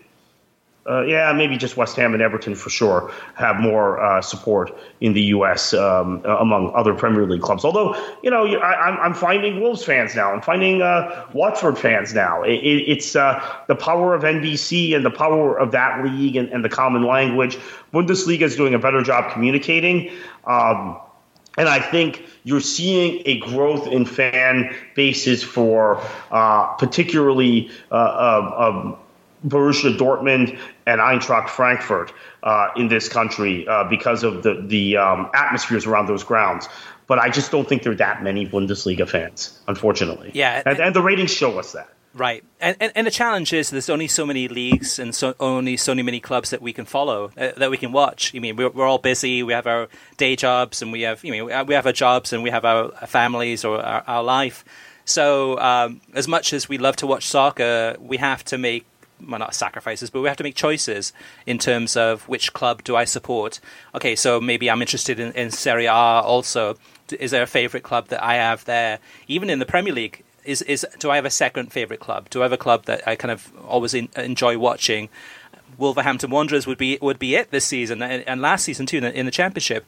Speaker 2: uh, yeah, maybe just West Ham and Everton for sure have more uh, support in the U S um, among other Premier League clubs. Although, you know, I, I'm, I'm finding Wolves fans now. I'm finding uh, Watford fans now. It, it, it's uh, the power of N B C and the power of that league and, and the common language. Bundesliga is doing a better job communicating. Um, and I think you're seeing a growth in fan bases for uh, particularly uh, uh, um, Borussia Dortmund and Eintracht Frankfurt uh, in this country uh, because of the, the um, atmospheres around those grounds. But I just don't think there are that many Bundesliga fans, unfortunately.
Speaker 1: Yeah,
Speaker 2: and, and the ratings show us that.
Speaker 1: Right. And, and and the challenge is there's only so many leagues and so only so many clubs that we can follow, uh, that we can watch. I mean, we're, we're all busy. We have our day jobs and we have, you know, we have our jobs and we have our families or our, our life. So um, as much as we love to watch soccer, we have to make, well, not sacrifices, but we have to make choices in terms of which club do I support. Okay, so maybe I'm interested in, in Serie A also. Is there a favorite club that I have there? Even in the Premier League, is is do I have a second favorite club? Do I have a club that I kind of always in, enjoy watching? Wolverhampton Wanderers would be would be it this season and, and last season too in the, in the Championship.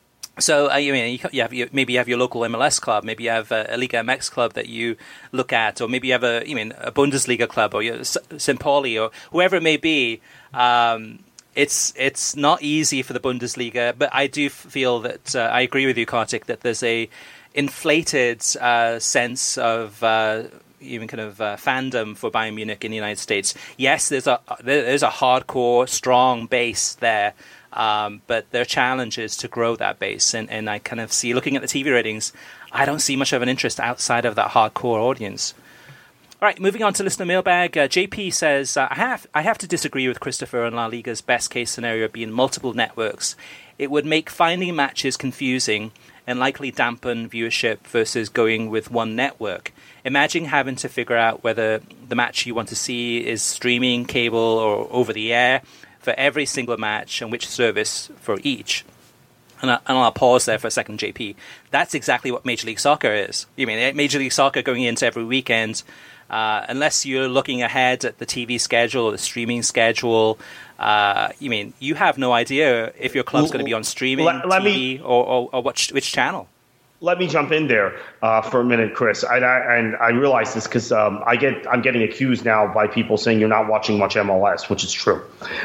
Speaker 1: So uh, you mean you have you, maybe you have your local M L S club, maybe you have a, a Liga M X club that you look at, or maybe you have a you mean a Bundesliga club or your Saint Pauli or whoever it may be. Um, it's it's not easy for the Bundesliga, but I do feel that uh, I agree with you, Kartik, that there's a inflated uh, sense of uh, even kind of uh, fandom for Bayern Munich in the United States. Yes, there's a there's a hardcore, strong base there. Um, but their challenge is to grow that base. And, and I kind of see, looking at the T V ratings, I don't see much of an interest outside of that hardcore audience. All right, moving on to listener mailbag. Uh, J P says, uh, I have I have to disagree with Christopher on La Liga's best case scenario being multiple networks. It would make finding matches confusing and likely dampen viewership versus going with one network. Imagine having to figure out whether the match you want to see is streaming, cable, or over the air for every single match and which service for each. And, I, and I'll pause there for a second, J P. That's exactly what Major League Soccer is. You mean Major League Soccer going into every weekend, uh, unless you're looking ahead at the T V schedule or the streaming schedule, uh, you mean you have no idea if your club's going to be on streaming, let, let T V, me, or, or, or which, which channel.
Speaker 2: Let me jump in there uh, for a minute, Chris. I, I, and I realize this because um, I get I'm getting accused now by people saying you're not watching much M L S, which is true.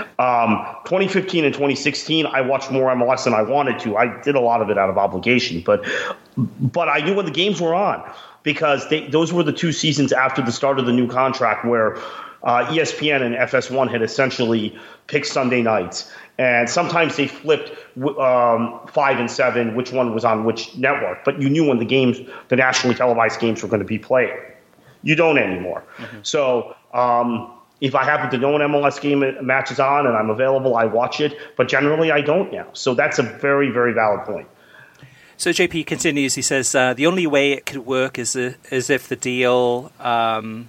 Speaker 2: Um, twenty fifteen and twenty sixteen, I watched more M L S than I wanted to. I did a lot of it out of obligation, but but I knew when the games were on because they, those were the two seasons after the start of the new contract where uh, E S P N and F S one had essentially picked Sunday nights. And sometimes they flipped um, five and seven, which one was on which network. But you knew when the games, the nationally televised games, were going to be played. You don't anymore. Mm-hmm. So um, if I happen to know an M L S game match is on and I'm available, I watch it. But generally, I don't now. So that's a very, very valid point.
Speaker 1: So J P continues. He says uh, the only way it could work is uh, is if the deal um,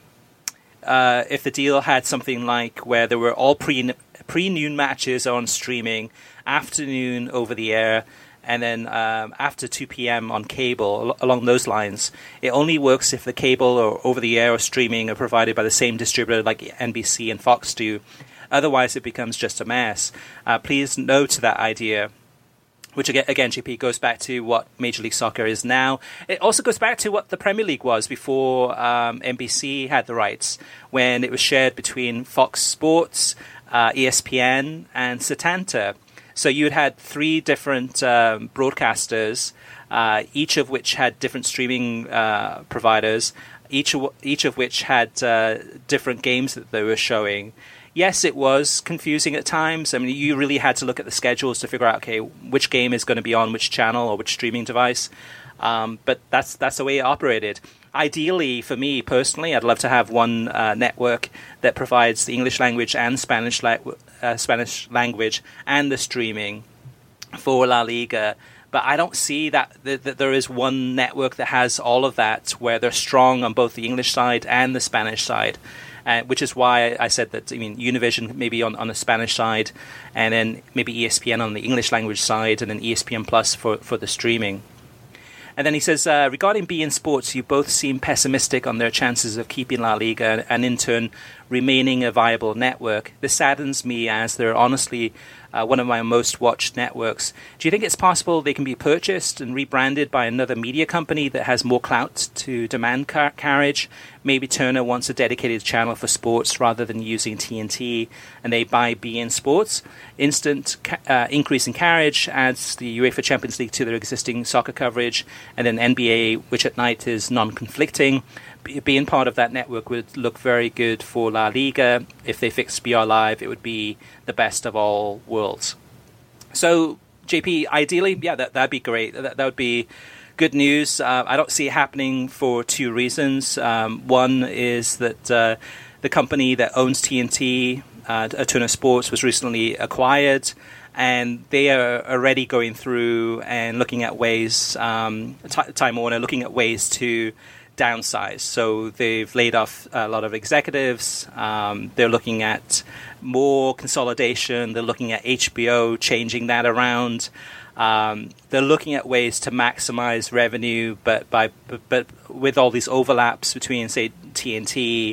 Speaker 1: uh, if the deal had something like where there were all pre. Pre-noon matches on streaming, afternoon over the air, and then um, after two p.m. on cable, al- along those lines. It only works if the cable or over-the-air or streaming are provided by the same distributor like N B C and Fox do. Otherwise, it becomes just a mess. Uh, please note that idea, which again, again, J P, goes back to what Major League Soccer is now. It also goes back to what the Premier League was before um, N B C had the rights, when it was shared between Fox Sports, Uh, E S P N and Setanta. So you had three different um, broadcasters, uh, each of which had different streaming uh, providers, each of, each of which had uh, different games that they were showing. Yes, it was confusing at times. I mean, you really had to look at the schedules to figure out, okay, which game is going to be on which channel or which streaming device. Um, but that's that's the way it operated. Ideally, for me personally, I'd love to have one uh, network that provides the English language and Spanish la- uh, Spanish language and the streaming for La Liga. But I don't see that, that, that there is one network that has all of that, where they're strong on both the English side and the Spanish side. uh, which is why I said that, I mean, Univision maybe on, on the Spanish side, and then maybe E S P N on the English language side, and then E S P N Plus for, for the streaming. And then he says, uh, regarding beIN Sports, you both seem pessimistic on their chances of keeping La Liga and in turn remaining a viable network. This saddens me as they're honestly uh, one of my most watched networks. Do you think it's possible they can be purchased and rebranded by another media company that has more clout to demand car- carriage? Maybe Turner wants a dedicated channel for sports rather than using T N T, and they buy beIN Sports. Instant ca- uh, increase in carriage adds the UEFA Champions League to their existing soccer coverage, and then N B A, which at night is non-conflicting. Be- being part of that network would look very good for La Liga. If they fix B R Live, it would be the best of all worlds. So, J P, ideally, yeah, that, that'd be great. That, that would be good news. Uh, I don't see it happening for two reasons. Um, one is that uh, the company that owns T N T, uh, Turner Sports, was recently acquired, and they are already going through and looking at ways, um, T- Time Warner, looking at ways to downsize. So they've laid off a lot of executives. Um, they're looking at more consolidation. They're looking at H B O, changing that around. Um, they're looking at ways to maximize revenue, but by but, but with all these overlaps between, say, T N T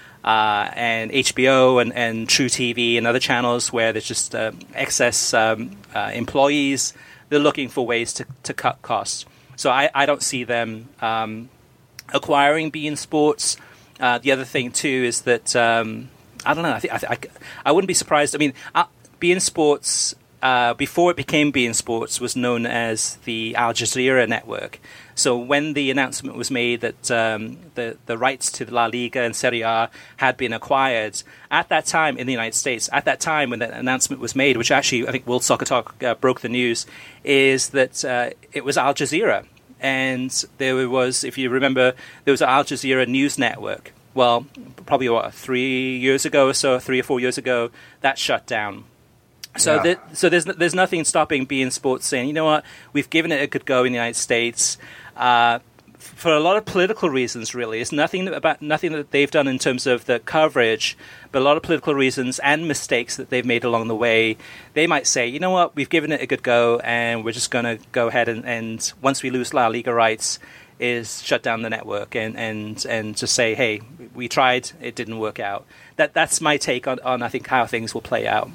Speaker 1: uh, and H B O and, and True T V and other channels where there's just uh, excess um, uh, employees, they're looking for ways to, to cut costs. So I, I don't see them um, acquiring beIN Sports. Uh, the other thing too is that um, I don't know. I think I, I, I wouldn't be surprised. I mean, uh, beIN Sports. Uh, before it became beIN Sports, was known as the Al Jazeera network. So when the announcement was made that um, the, the rights to the La Liga and Serie A had been acquired, at that time in the United States, at that time when that announcement was made, which actually I think World Soccer Talk uh, broke the news, is that uh, it was Al Jazeera. And there was, if you remember, there was an Al Jazeera news network. Well, probably what, three years ago or so, three or four years ago, that shut down. So, yeah. there, so there's there's nothing stopping beIN Sports saying, you know what, we've given it a good go in the United States uh, for a lot of political reasons. Really, it's nothing about nothing that they've done in terms of the coverage, but a lot of political reasons and mistakes that they've made along the way. They might say, you know what, we've given it a good go, and we're just going to go ahead and, and once we lose La Liga rights, is shut down the network and and and just say, hey, we tried, it didn't work out. That that's my take on, on I think how things will play out.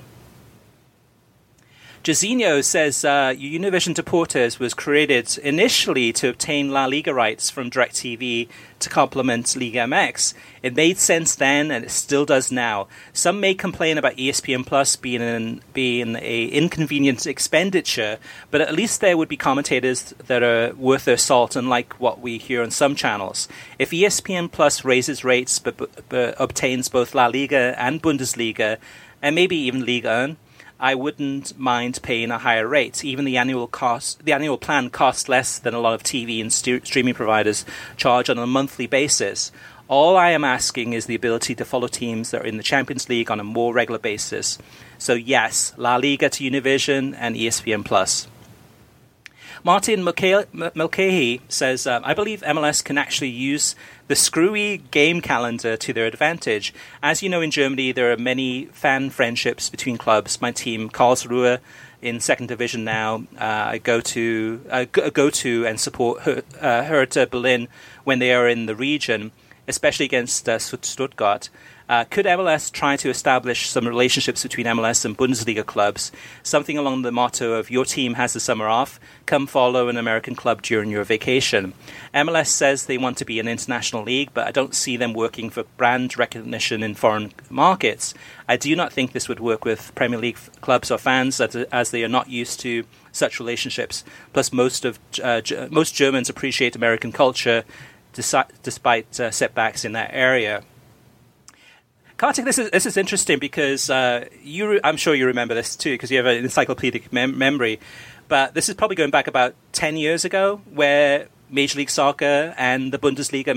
Speaker 1: Jazinho says uh, Univision Deportes was created initially to obtain La Liga rights from DirecTV to complement Liga M X. It made sense then, and it still does now. Some may complain about E S P N Plus being an being a inconvenient expenditure, but at least there would be commentators that are worth their salt, unlike what we hear on some channels. If E S P N Plus raises rates but, but, but obtains both La Liga and Bundesliga, and maybe even Liga one, I wouldn't mind paying a higher rate. Even the annual cost, the annual plan costs less than a lot of T V and st- streaming providers charge on a monthly basis. All I am asking is the ability to follow teams that are in the Champions League on a more regular basis. So yes, La Liga to Univision and E S P N Plus. Martin Mulcahy says, uh, I believe M L S can actually use the screwy game calendar to their advantage. As you know, in Germany, there are many fan friendships between clubs. My team, Karlsruhe, in second division now, uh, I go to uh, go to and support Her- uh, Hertha Berlin when they are in the region, especially against uh, Stuttgart. Uh, could M L S try to establish some relationships between M L S and Bundesliga clubs? Something along the motto of your team has the summer off, come follow an American club during your vacation. M L S says they want to be an international league, but I don't see them working for brand recognition in foreign markets. I do not think this would work with Premier League clubs or fans, as, as they are not used to such relationships. Plus, most of uh, most Germans appreciate American culture, desi- despite uh, setbacks in that area. Kartik, this is this is interesting because uh, you re- I'm sure you remember this too because you have an encyclopedic mem- memory. But this is probably going back about ten years ago, where Major League Soccer and the Bundesliga made a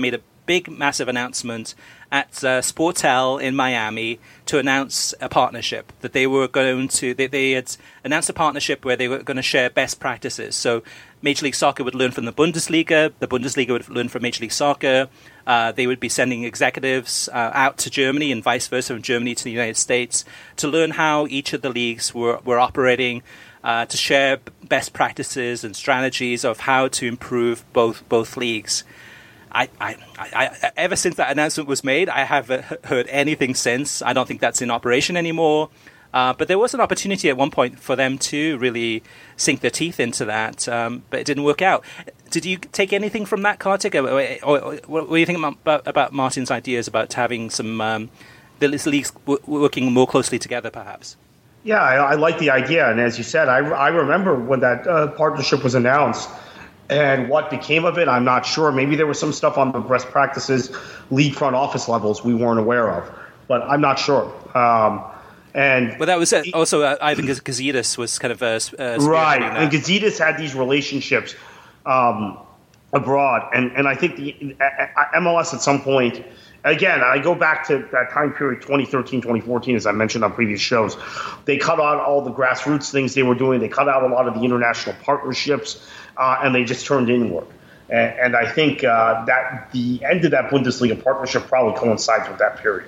Speaker 1: big, massive announcement at uh, Sportel in Miami to announce a partnership that they were going to. They, they had announced a partnership where they were going to share best practices. So Major League Soccer would learn from the Bundesliga. The Bundesliga would learn from Major League Soccer. Uh, they would be sending executives uh, out to Germany and vice versa from Germany to the United States to learn how each of the leagues were, were operating, uh, to share best practices and strategies of how to improve both both leagues. I, I, I, ever since that announcement was made, I haven't heard anything since. I don't think that's in operation anymore. Uh, but there was an opportunity at one point for them to really sink their teeth into that, um, but it didn't work out. Did you take anything from that, Kartik? Or, or, or what do you think about, about Martin's ideas about having some um, the leagues w- working more closely together, perhaps?
Speaker 2: Yeah, I, I like the idea. And as you said, I, I remember when that uh, partnership was announced. And what became of it, I'm not sure. Maybe there was some stuff on the best practices league front office levels we weren't aware of, but I'm not sure. Um, and
Speaker 1: well, that was uh, also uh, Ivan Gazidis was kind of uh, uh,
Speaker 2: right.
Speaker 1: That.
Speaker 2: And Gazidis had these relationships um, abroad, and and I think the uh, M L S at some point. Again, I go back to that time period, twenty thirteen, twenty fourteen, as I mentioned on previous shows. They cut out all the grassroots things they were doing. They cut out a lot of the international partnerships, uh, and they just turned inward. And, and I think uh, that the end of that Bundesliga partnership probably coincides with that period.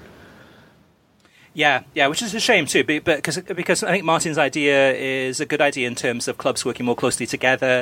Speaker 1: Yeah, yeah, which is a shame too, but because because I think Martin's idea is a good idea in terms of clubs working more closely together.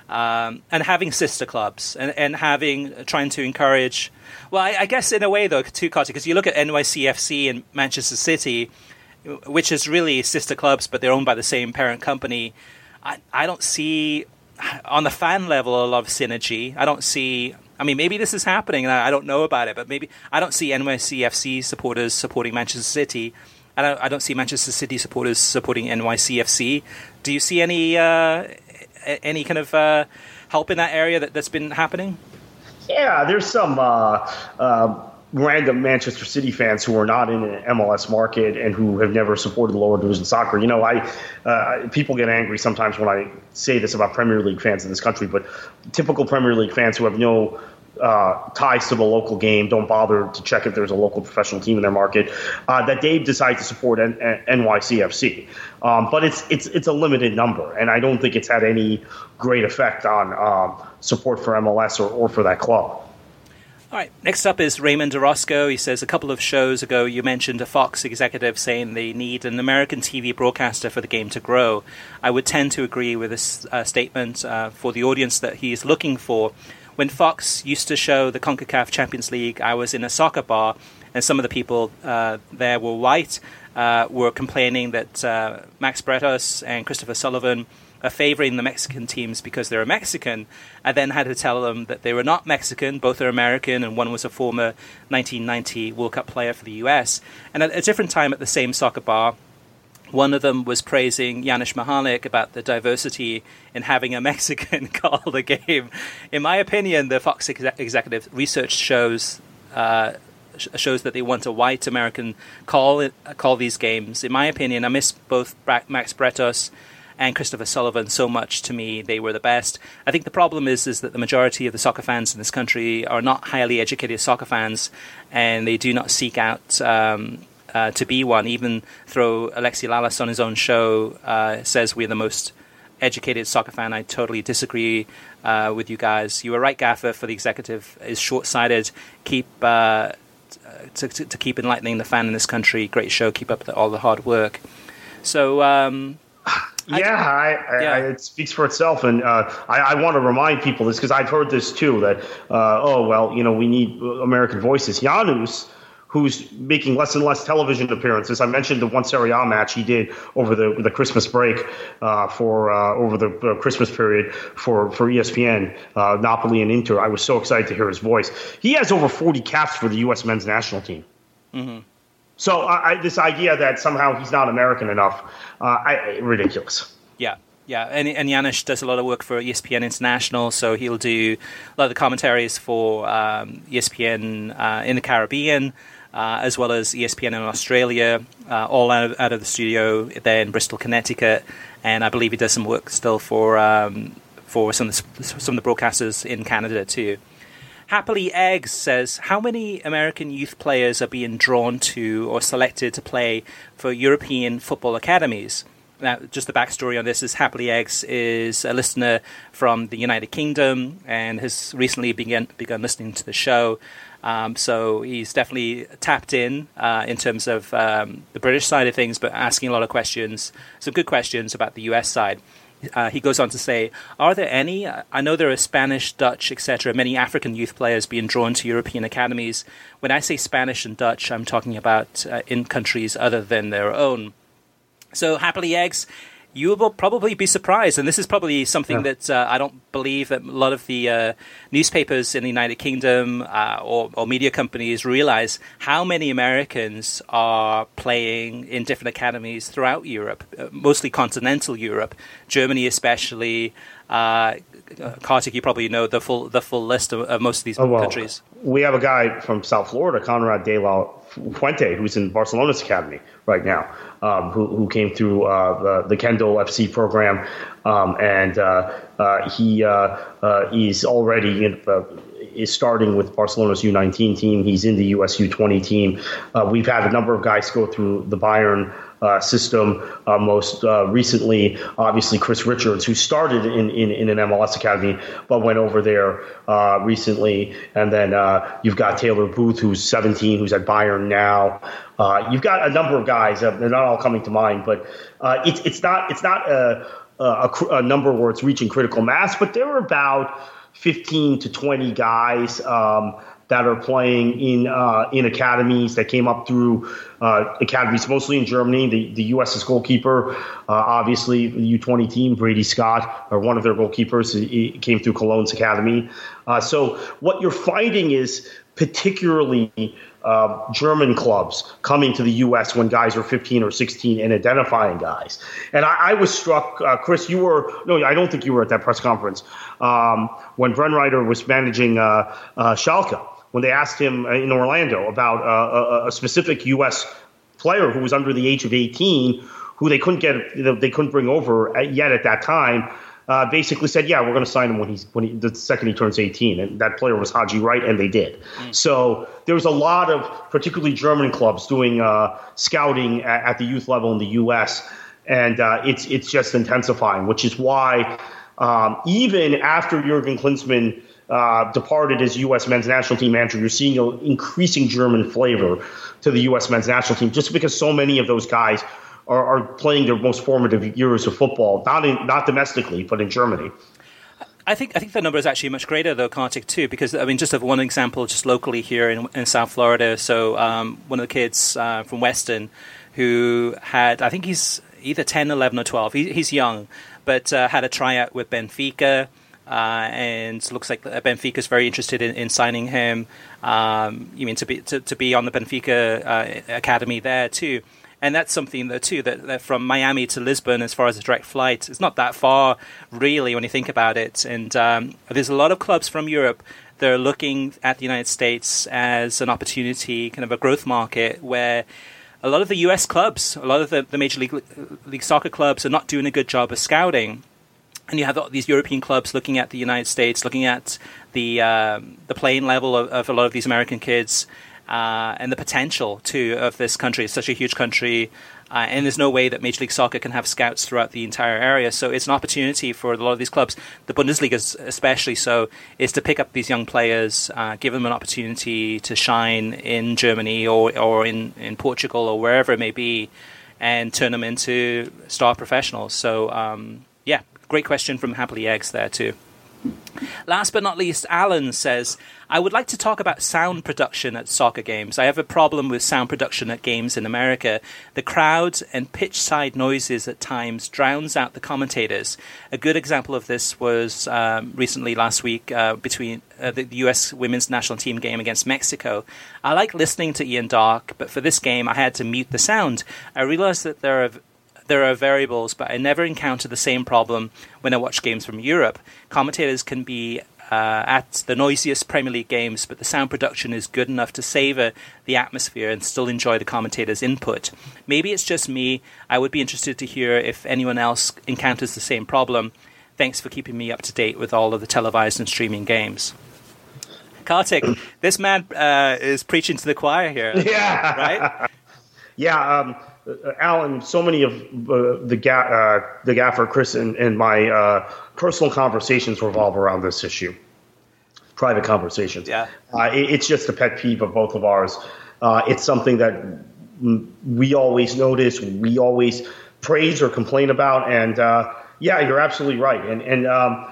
Speaker 1: Um, and having sister clubs and, and having trying to encourage, well, I, I guess in a way though too, Kartik, because you look at N Y C F C and Manchester City, which is really sister clubs, but they're owned by the same parent company. I, I don't see on the fan level a lot of synergy. I don't see. I mean, maybe this is happening and I, I don't know about it, but maybe I don't see N Y C F C supporters supporting Manchester City. I don't. I don't see Manchester City supporters supporting N Y C F C. Do you see any? Uh, Any kind of uh, help in that area that, that's been happening?
Speaker 2: Yeah, there's some uh, uh, random Manchester City fans who are not in an M L S market and who have never supported lower division soccer. You know, I uh, people get angry sometimes when I say this about Premier League fans in this country, but typical Premier League fans who have no uh, ties to the local game, don't bother to check if there's a local professional team in their market, uh, that they decide to support N- N Y C F C. Um, but it's it's it's a limited number, and I don't think it's had any great effect on um, support for M L S or, or for that club.
Speaker 1: All right, next up is Raymond Orozco. He says, a couple of shows ago you mentioned a Fox executive saying they need an American T V broadcaster for the game to grow. I would tend to agree with this uh, statement uh, for the audience that he is looking for. When Fox used to show the CONCACAF Champions League, I was in a soccer bar, and some of the people uh, there were white, uh, were complaining that uh, Max Bretos and Christopher Sullivan are favoring the Mexican teams because they're Mexican. I then had to tell them that they were not Mexican, both are American, and one was a former nineteen ninety World Cup player for the U S. And at a different time at the same soccer bar, one of them was praising Janusz Mihalik about the diversity in having a Mexican call the game. In my opinion, the Fox ex- executive research shows uh, sh- shows that they want a white American call it, uh, call these games. In my opinion, I miss both Bra- Max Bretos and Christopher Sullivan so much. To me, they were the best. I think the problem is is that the majority of the soccer fans in this country are not highly educated soccer fans, and they do not seek out Um, Uh, to be one. Even though Alexi Lalas on his own show uh, says we're the most educated soccer fan, I totally disagree uh, with you guys. You were right, Gaffer, for the executive is short-sighted. Keep uh, to, to, to keep enlightening the fan in this country. Great show. Keep up the, all the hard work. So. Um,
Speaker 2: Yeah, I, I,
Speaker 1: yeah.
Speaker 2: I, it speaks for itself, and uh, I, I want to remind people this because I've heard this too. That uh, oh well, you know, we need American voices. Janusz, who's making less and less television appearances. I mentioned the one Serie A match he did over the the Christmas break uh, for uh, over the uh, Christmas period for for E S P N, uh, Napoli and Inter. I was so excited to hear his voice. He has over forty caps for the U S men's national team. Mm-hmm. So I, I, this idea that somehow he's not American enough, uh, I, I, ridiculous.
Speaker 1: Yeah. Yeah, and, and Janusz does a lot of work for E S P N International, so he'll do a lot of the commentaries for um, E S P N uh, in the Caribbean, uh, as well as E S P N in Australia, uh, all out of, out of the studio there in Bristol, Connecticut. And I believe he does some work still for um, for some of the, some of the broadcasters in Canada too. Happily Eggs says, how many American youth players are being drawn to or selected to play for European football academies? Now, just the backstory on this is Happily Eggs is a listener from the United Kingdom and has recently begun, begun listening to the show. Um, so he's definitely tapped in uh, in terms of um, the British side of things, but asking a lot of questions, some good questions about the U S side. Uh, he goes on to say, are there any, I know there are Spanish, Dutch, et cetera, many African youth players being drawn to European academies. When I say Spanish and Dutch, I'm talking about uh, in countries other than their own. So, Happily Eggs, you will probably be surprised, and this is probably something yeah. that uh, I don't believe that a lot of the uh, newspapers in the United Kingdom uh, or, or media companies realize how many Americans are playing in different academies throughout Europe, uh, mostly continental Europe, Germany especially. Uh, Kartik, you probably know the full the full list of, of most of these oh, well, countries.
Speaker 2: We have a guy from South Florida, Conrad de la Fuente, who's in Barcelona's academy right now, um, who, who came through uh, the, the Kendall F C program, um, and uh, uh, he uh, uh, is already in, uh, is starting with Barcelona's U nineteen team. He's in the U S U twenty team. Uh, we've had a number of guys go through the Bayern Uh, system. Uh, most uh, recently, obviously, Chris Richards, who started in, in, in an M L S academy, but went over there uh, recently. And then uh, you've got Taylor Booth, who's seventeen, who's at Bayern now. Uh, you've got a number of guys. Uh, they're not all coming to mind, but uh, it's it's not it's not a, a, a number where it's reaching critical mass. But there are about fifteen to twenty guys Um, that are playing in uh, in academies that came up through uh, academies, mostly in Germany. The, the U S's goalkeeper, uh, obviously, the U twenty team, Brady Scott, or one of their goalkeepers, he came through Cologne's academy. Uh, so what you're finding is particularly uh, German clubs coming to the U S when guys are fifteen or sixteen and identifying guys. And I, I was struck, uh, Chris, you were, no, I don't think you were at that press conference, um, when Brennreiter was managing uh, uh, Schalke. When they asked him in Orlando about uh, a, a specific U S player who was under the age of eighteen, who they couldn't get, they couldn't bring over yet at that time, uh, basically said, "Yeah, we're going to sign him when he's when he, the second he turns eighteen." And that player was Haji Wright, and they did. Mm. So there was a lot of, particularly German clubs, doing uh, scouting at, at the youth level in the U S, and uh, it's it's just intensifying, which is why um, even after Jurgen Klinsmann Uh, departed as U S men's national team manager, you're seeing an increasing German flavor to the U S men's national team, just because so many of those guys are, are playing their most formative years of football, not in, not domestically, but in Germany.
Speaker 1: I think I think the number is actually much greater, though, Kartik, too, because, I mean, just of one example, just locally here in, in South Florida. So um, one of the kids uh, from Weston who had, I think he's either ten, eleven, or twelve. He, he's young, but uh, had a tryout with Benfica. Uh, and looks like Benfica is very interested in, in signing him. Um, you mean to be to, to be on the Benfica uh, academy there too, and that's something that too that, that from Miami to Lisbon, as far as a direct flight, it's not that far really when you think about it. And um, there's a lot of clubs from Europe that are looking at the United States as an opportunity, kind of a growth market where a lot of the U S clubs, a lot of the, the major league league soccer clubs are not doing a good job of scouting. And you have these European clubs looking at the United States, looking at the um, the playing level of, of a lot of these American kids uh, and the potential, too, of this country. It's such a huge country, uh, and there's no way that Major League Soccer can have scouts throughout the entire area. So it's an opportunity for a lot of these clubs, the Bundesliga especially so, is to pick up these young players, uh, give them an opportunity to shine in Germany or, or in, in Portugal or wherever it may be, and turn them into star professionals. So, um, yeah. Great question from Happily Eggs there, too. Last but not least, Alan says, I would like to talk about sound production at soccer games. I have a problem with sound production at games in America. The crowd and pitch side noises at times drowns out the commentators. A good example of this was um, recently last week uh, between uh, the U S women's national team game against Mexico. I like listening to Ian Darke, but for this game I had to mute the sound. I realized that there are There are variables, but I never encounter the same problem when I watch games from Europe. Commentators can be uh, at the noisiest Premier League games, but the sound production is good enough to savor the atmosphere and still enjoy the commentators' input. Maybe it's just me. I would be interested to hear if anyone else encounters the same problem. Thanks for keeping me up to date with all of the televised and streaming games. Kartik, this man uh, is preaching to the choir here.
Speaker 2: Yeah.
Speaker 1: Right?
Speaker 2: Yeah, um, Alan, so many of uh, the, ga- uh, the gaffer, Chris, and, and my uh, personal conversations revolve around this issue. Private conversations.
Speaker 1: Yeah.
Speaker 2: Uh, it, it's just a pet peeve of both of ours. Uh, it's something that we always notice, we always praise or complain about, and uh, yeah, you're absolutely right. And, and um,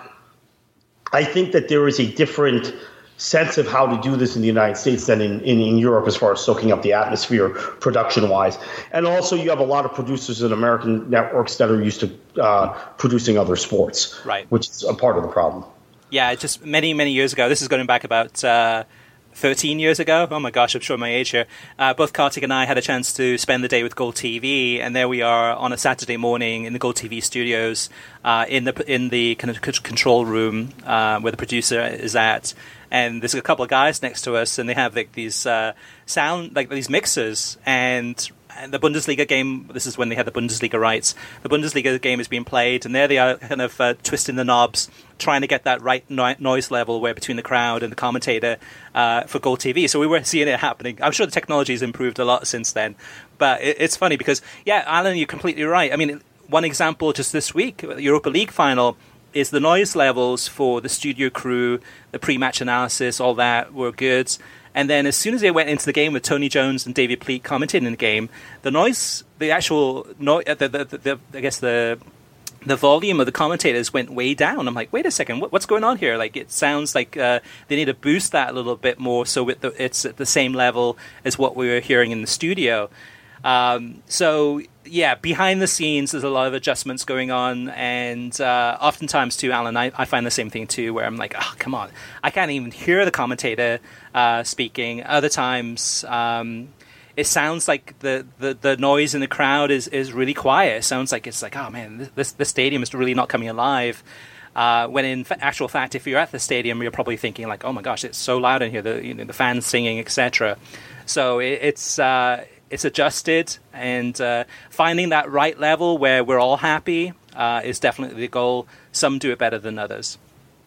Speaker 2: I think that there is a different sense of how to do this in the United States than in, in, in Europe as far as soaking up the atmosphere production-wise. And also you have a lot of producers in American networks that are used to uh, producing other sports,
Speaker 1: right,
Speaker 2: which is a part of the problem.
Speaker 1: Yeah, just many, many years ago, this is going back about uh, thirteen years ago. Oh my gosh, I'm showing my age here. Uh, both Kartik and I had a chance to spend the day with Gold T V, and there we are on a Saturday morning in the Gold T V studios, uh, in the in the kind of control room uh, where the producer is at. And there's a couple of guys next to us, and they have like these uh, sound, like these mixers, and, and the Bundesliga game. This is when they had the Bundesliga rights. The Bundesliga game is being played, and there they are, kind of uh, twisting the knobs, trying to get that right no- noise level where between the crowd and the commentator uh, for Gold T V. So we were seeing it happening. I'm sure the technology has improved a lot since then, but it, it's funny because, yeah, Alan, you're completely right. I mean, one example just this week, the Europa League final, is the noise levels for the studio crew, the pre-match analysis, all that were good. And then as soon as they went into the game with Tony Jones and David Pleat commentating in the game, the noise, the actual, no, the, the, the, the I guess the the volume of the commentators went way down. I'm like, wait a second, what, what's going on here? Like, it sounds like uh, they need to boost that a little bit more so it, it's at the same level as what we were hearing in the studio. Um, so, yeah, behind the scenes, there's a lot of adjustments going on. And uh, oftentimes, too, Alan, I, I find the same thing, too, where I'm like, oh, come on. I can't even hear the commentator uh, speaking. Other times, um, it sounds like the, the, the noise in the crowd is, is really quiet. It sounds like it's like, oh, man, this, this stadium is really not coming alive. Uh, when in fa- actual fact, if you're at the stadium, you're probably thinking like, oh, my gosh, it's so loud in here, the, you know, the fans singing, et cetera. So it, it's... Uh, It's adjusted, and uh, finding that right level where we're all happy uh, is definitely the goal. Some do it better than others.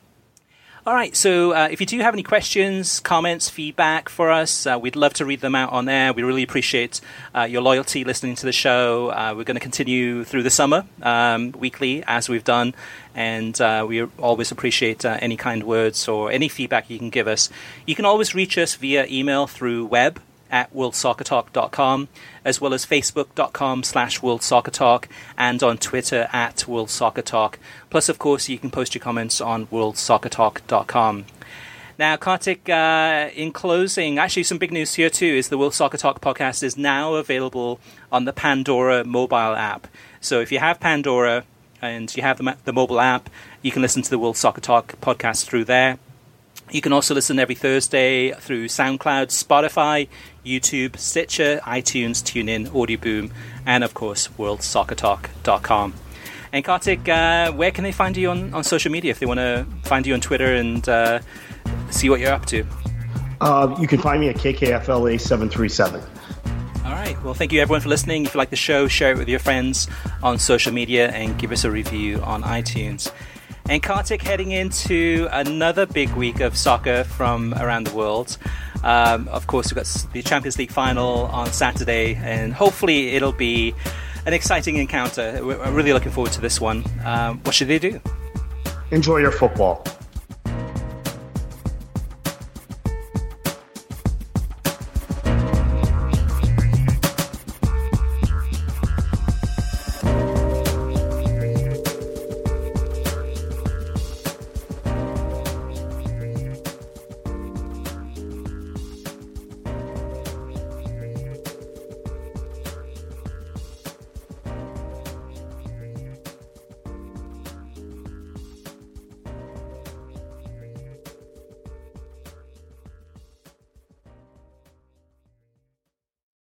Speaker 1: All right, so uh, if you do have any questions, comments, feedback for us, uh, we'd love to read them out on there. We really appreciate uh, your loyalty listening to the show. Uh, we're going to continue through the summer, um, weekly, as we've done, and uh, we always appreciate uh, any kind words or any feedback you can give us. You can always reach us via email through web, at world soccer talk dot com, as well as facebook.com slash world soccer talk, and on Twitter at world soccer talk. Plus, of course, you can post your comments on world soccer talk dot com. Now, Kartik, uh, in closing, actually some big news here too, is the World Soccer Talk podcast is now available on the Pandora mobile app. So if you have Pandora and you have the, the mobile app, you can listen to the World Soccer Talk podcast through there. You can also listen every Thursday through SoundCloud, Spotify, YouTube, Stitcher, iTunes, TuneIn, Audioboom, and, of course, world soccer talk dot com. And, Kartik, uh, where can they find you on, on social media if they want to find you on Twitter and uh, see what you're up to?
Speaker 2: Uh, you can find me at K K F L A seven three seven.
Speaker 1: All right. Well, thank you, everyone, for listening. If you like the show, share it with your friends on social media and give us a review on iTunes. And Kartik, heading into another big week of soccer from around the world. Um, of course, we've got the Champions League final on Saturday, and hopefully it'll be an exciting encounter. We're really looking forward to this one. Um, what should they do?
Speaker 2: Enjoy your football.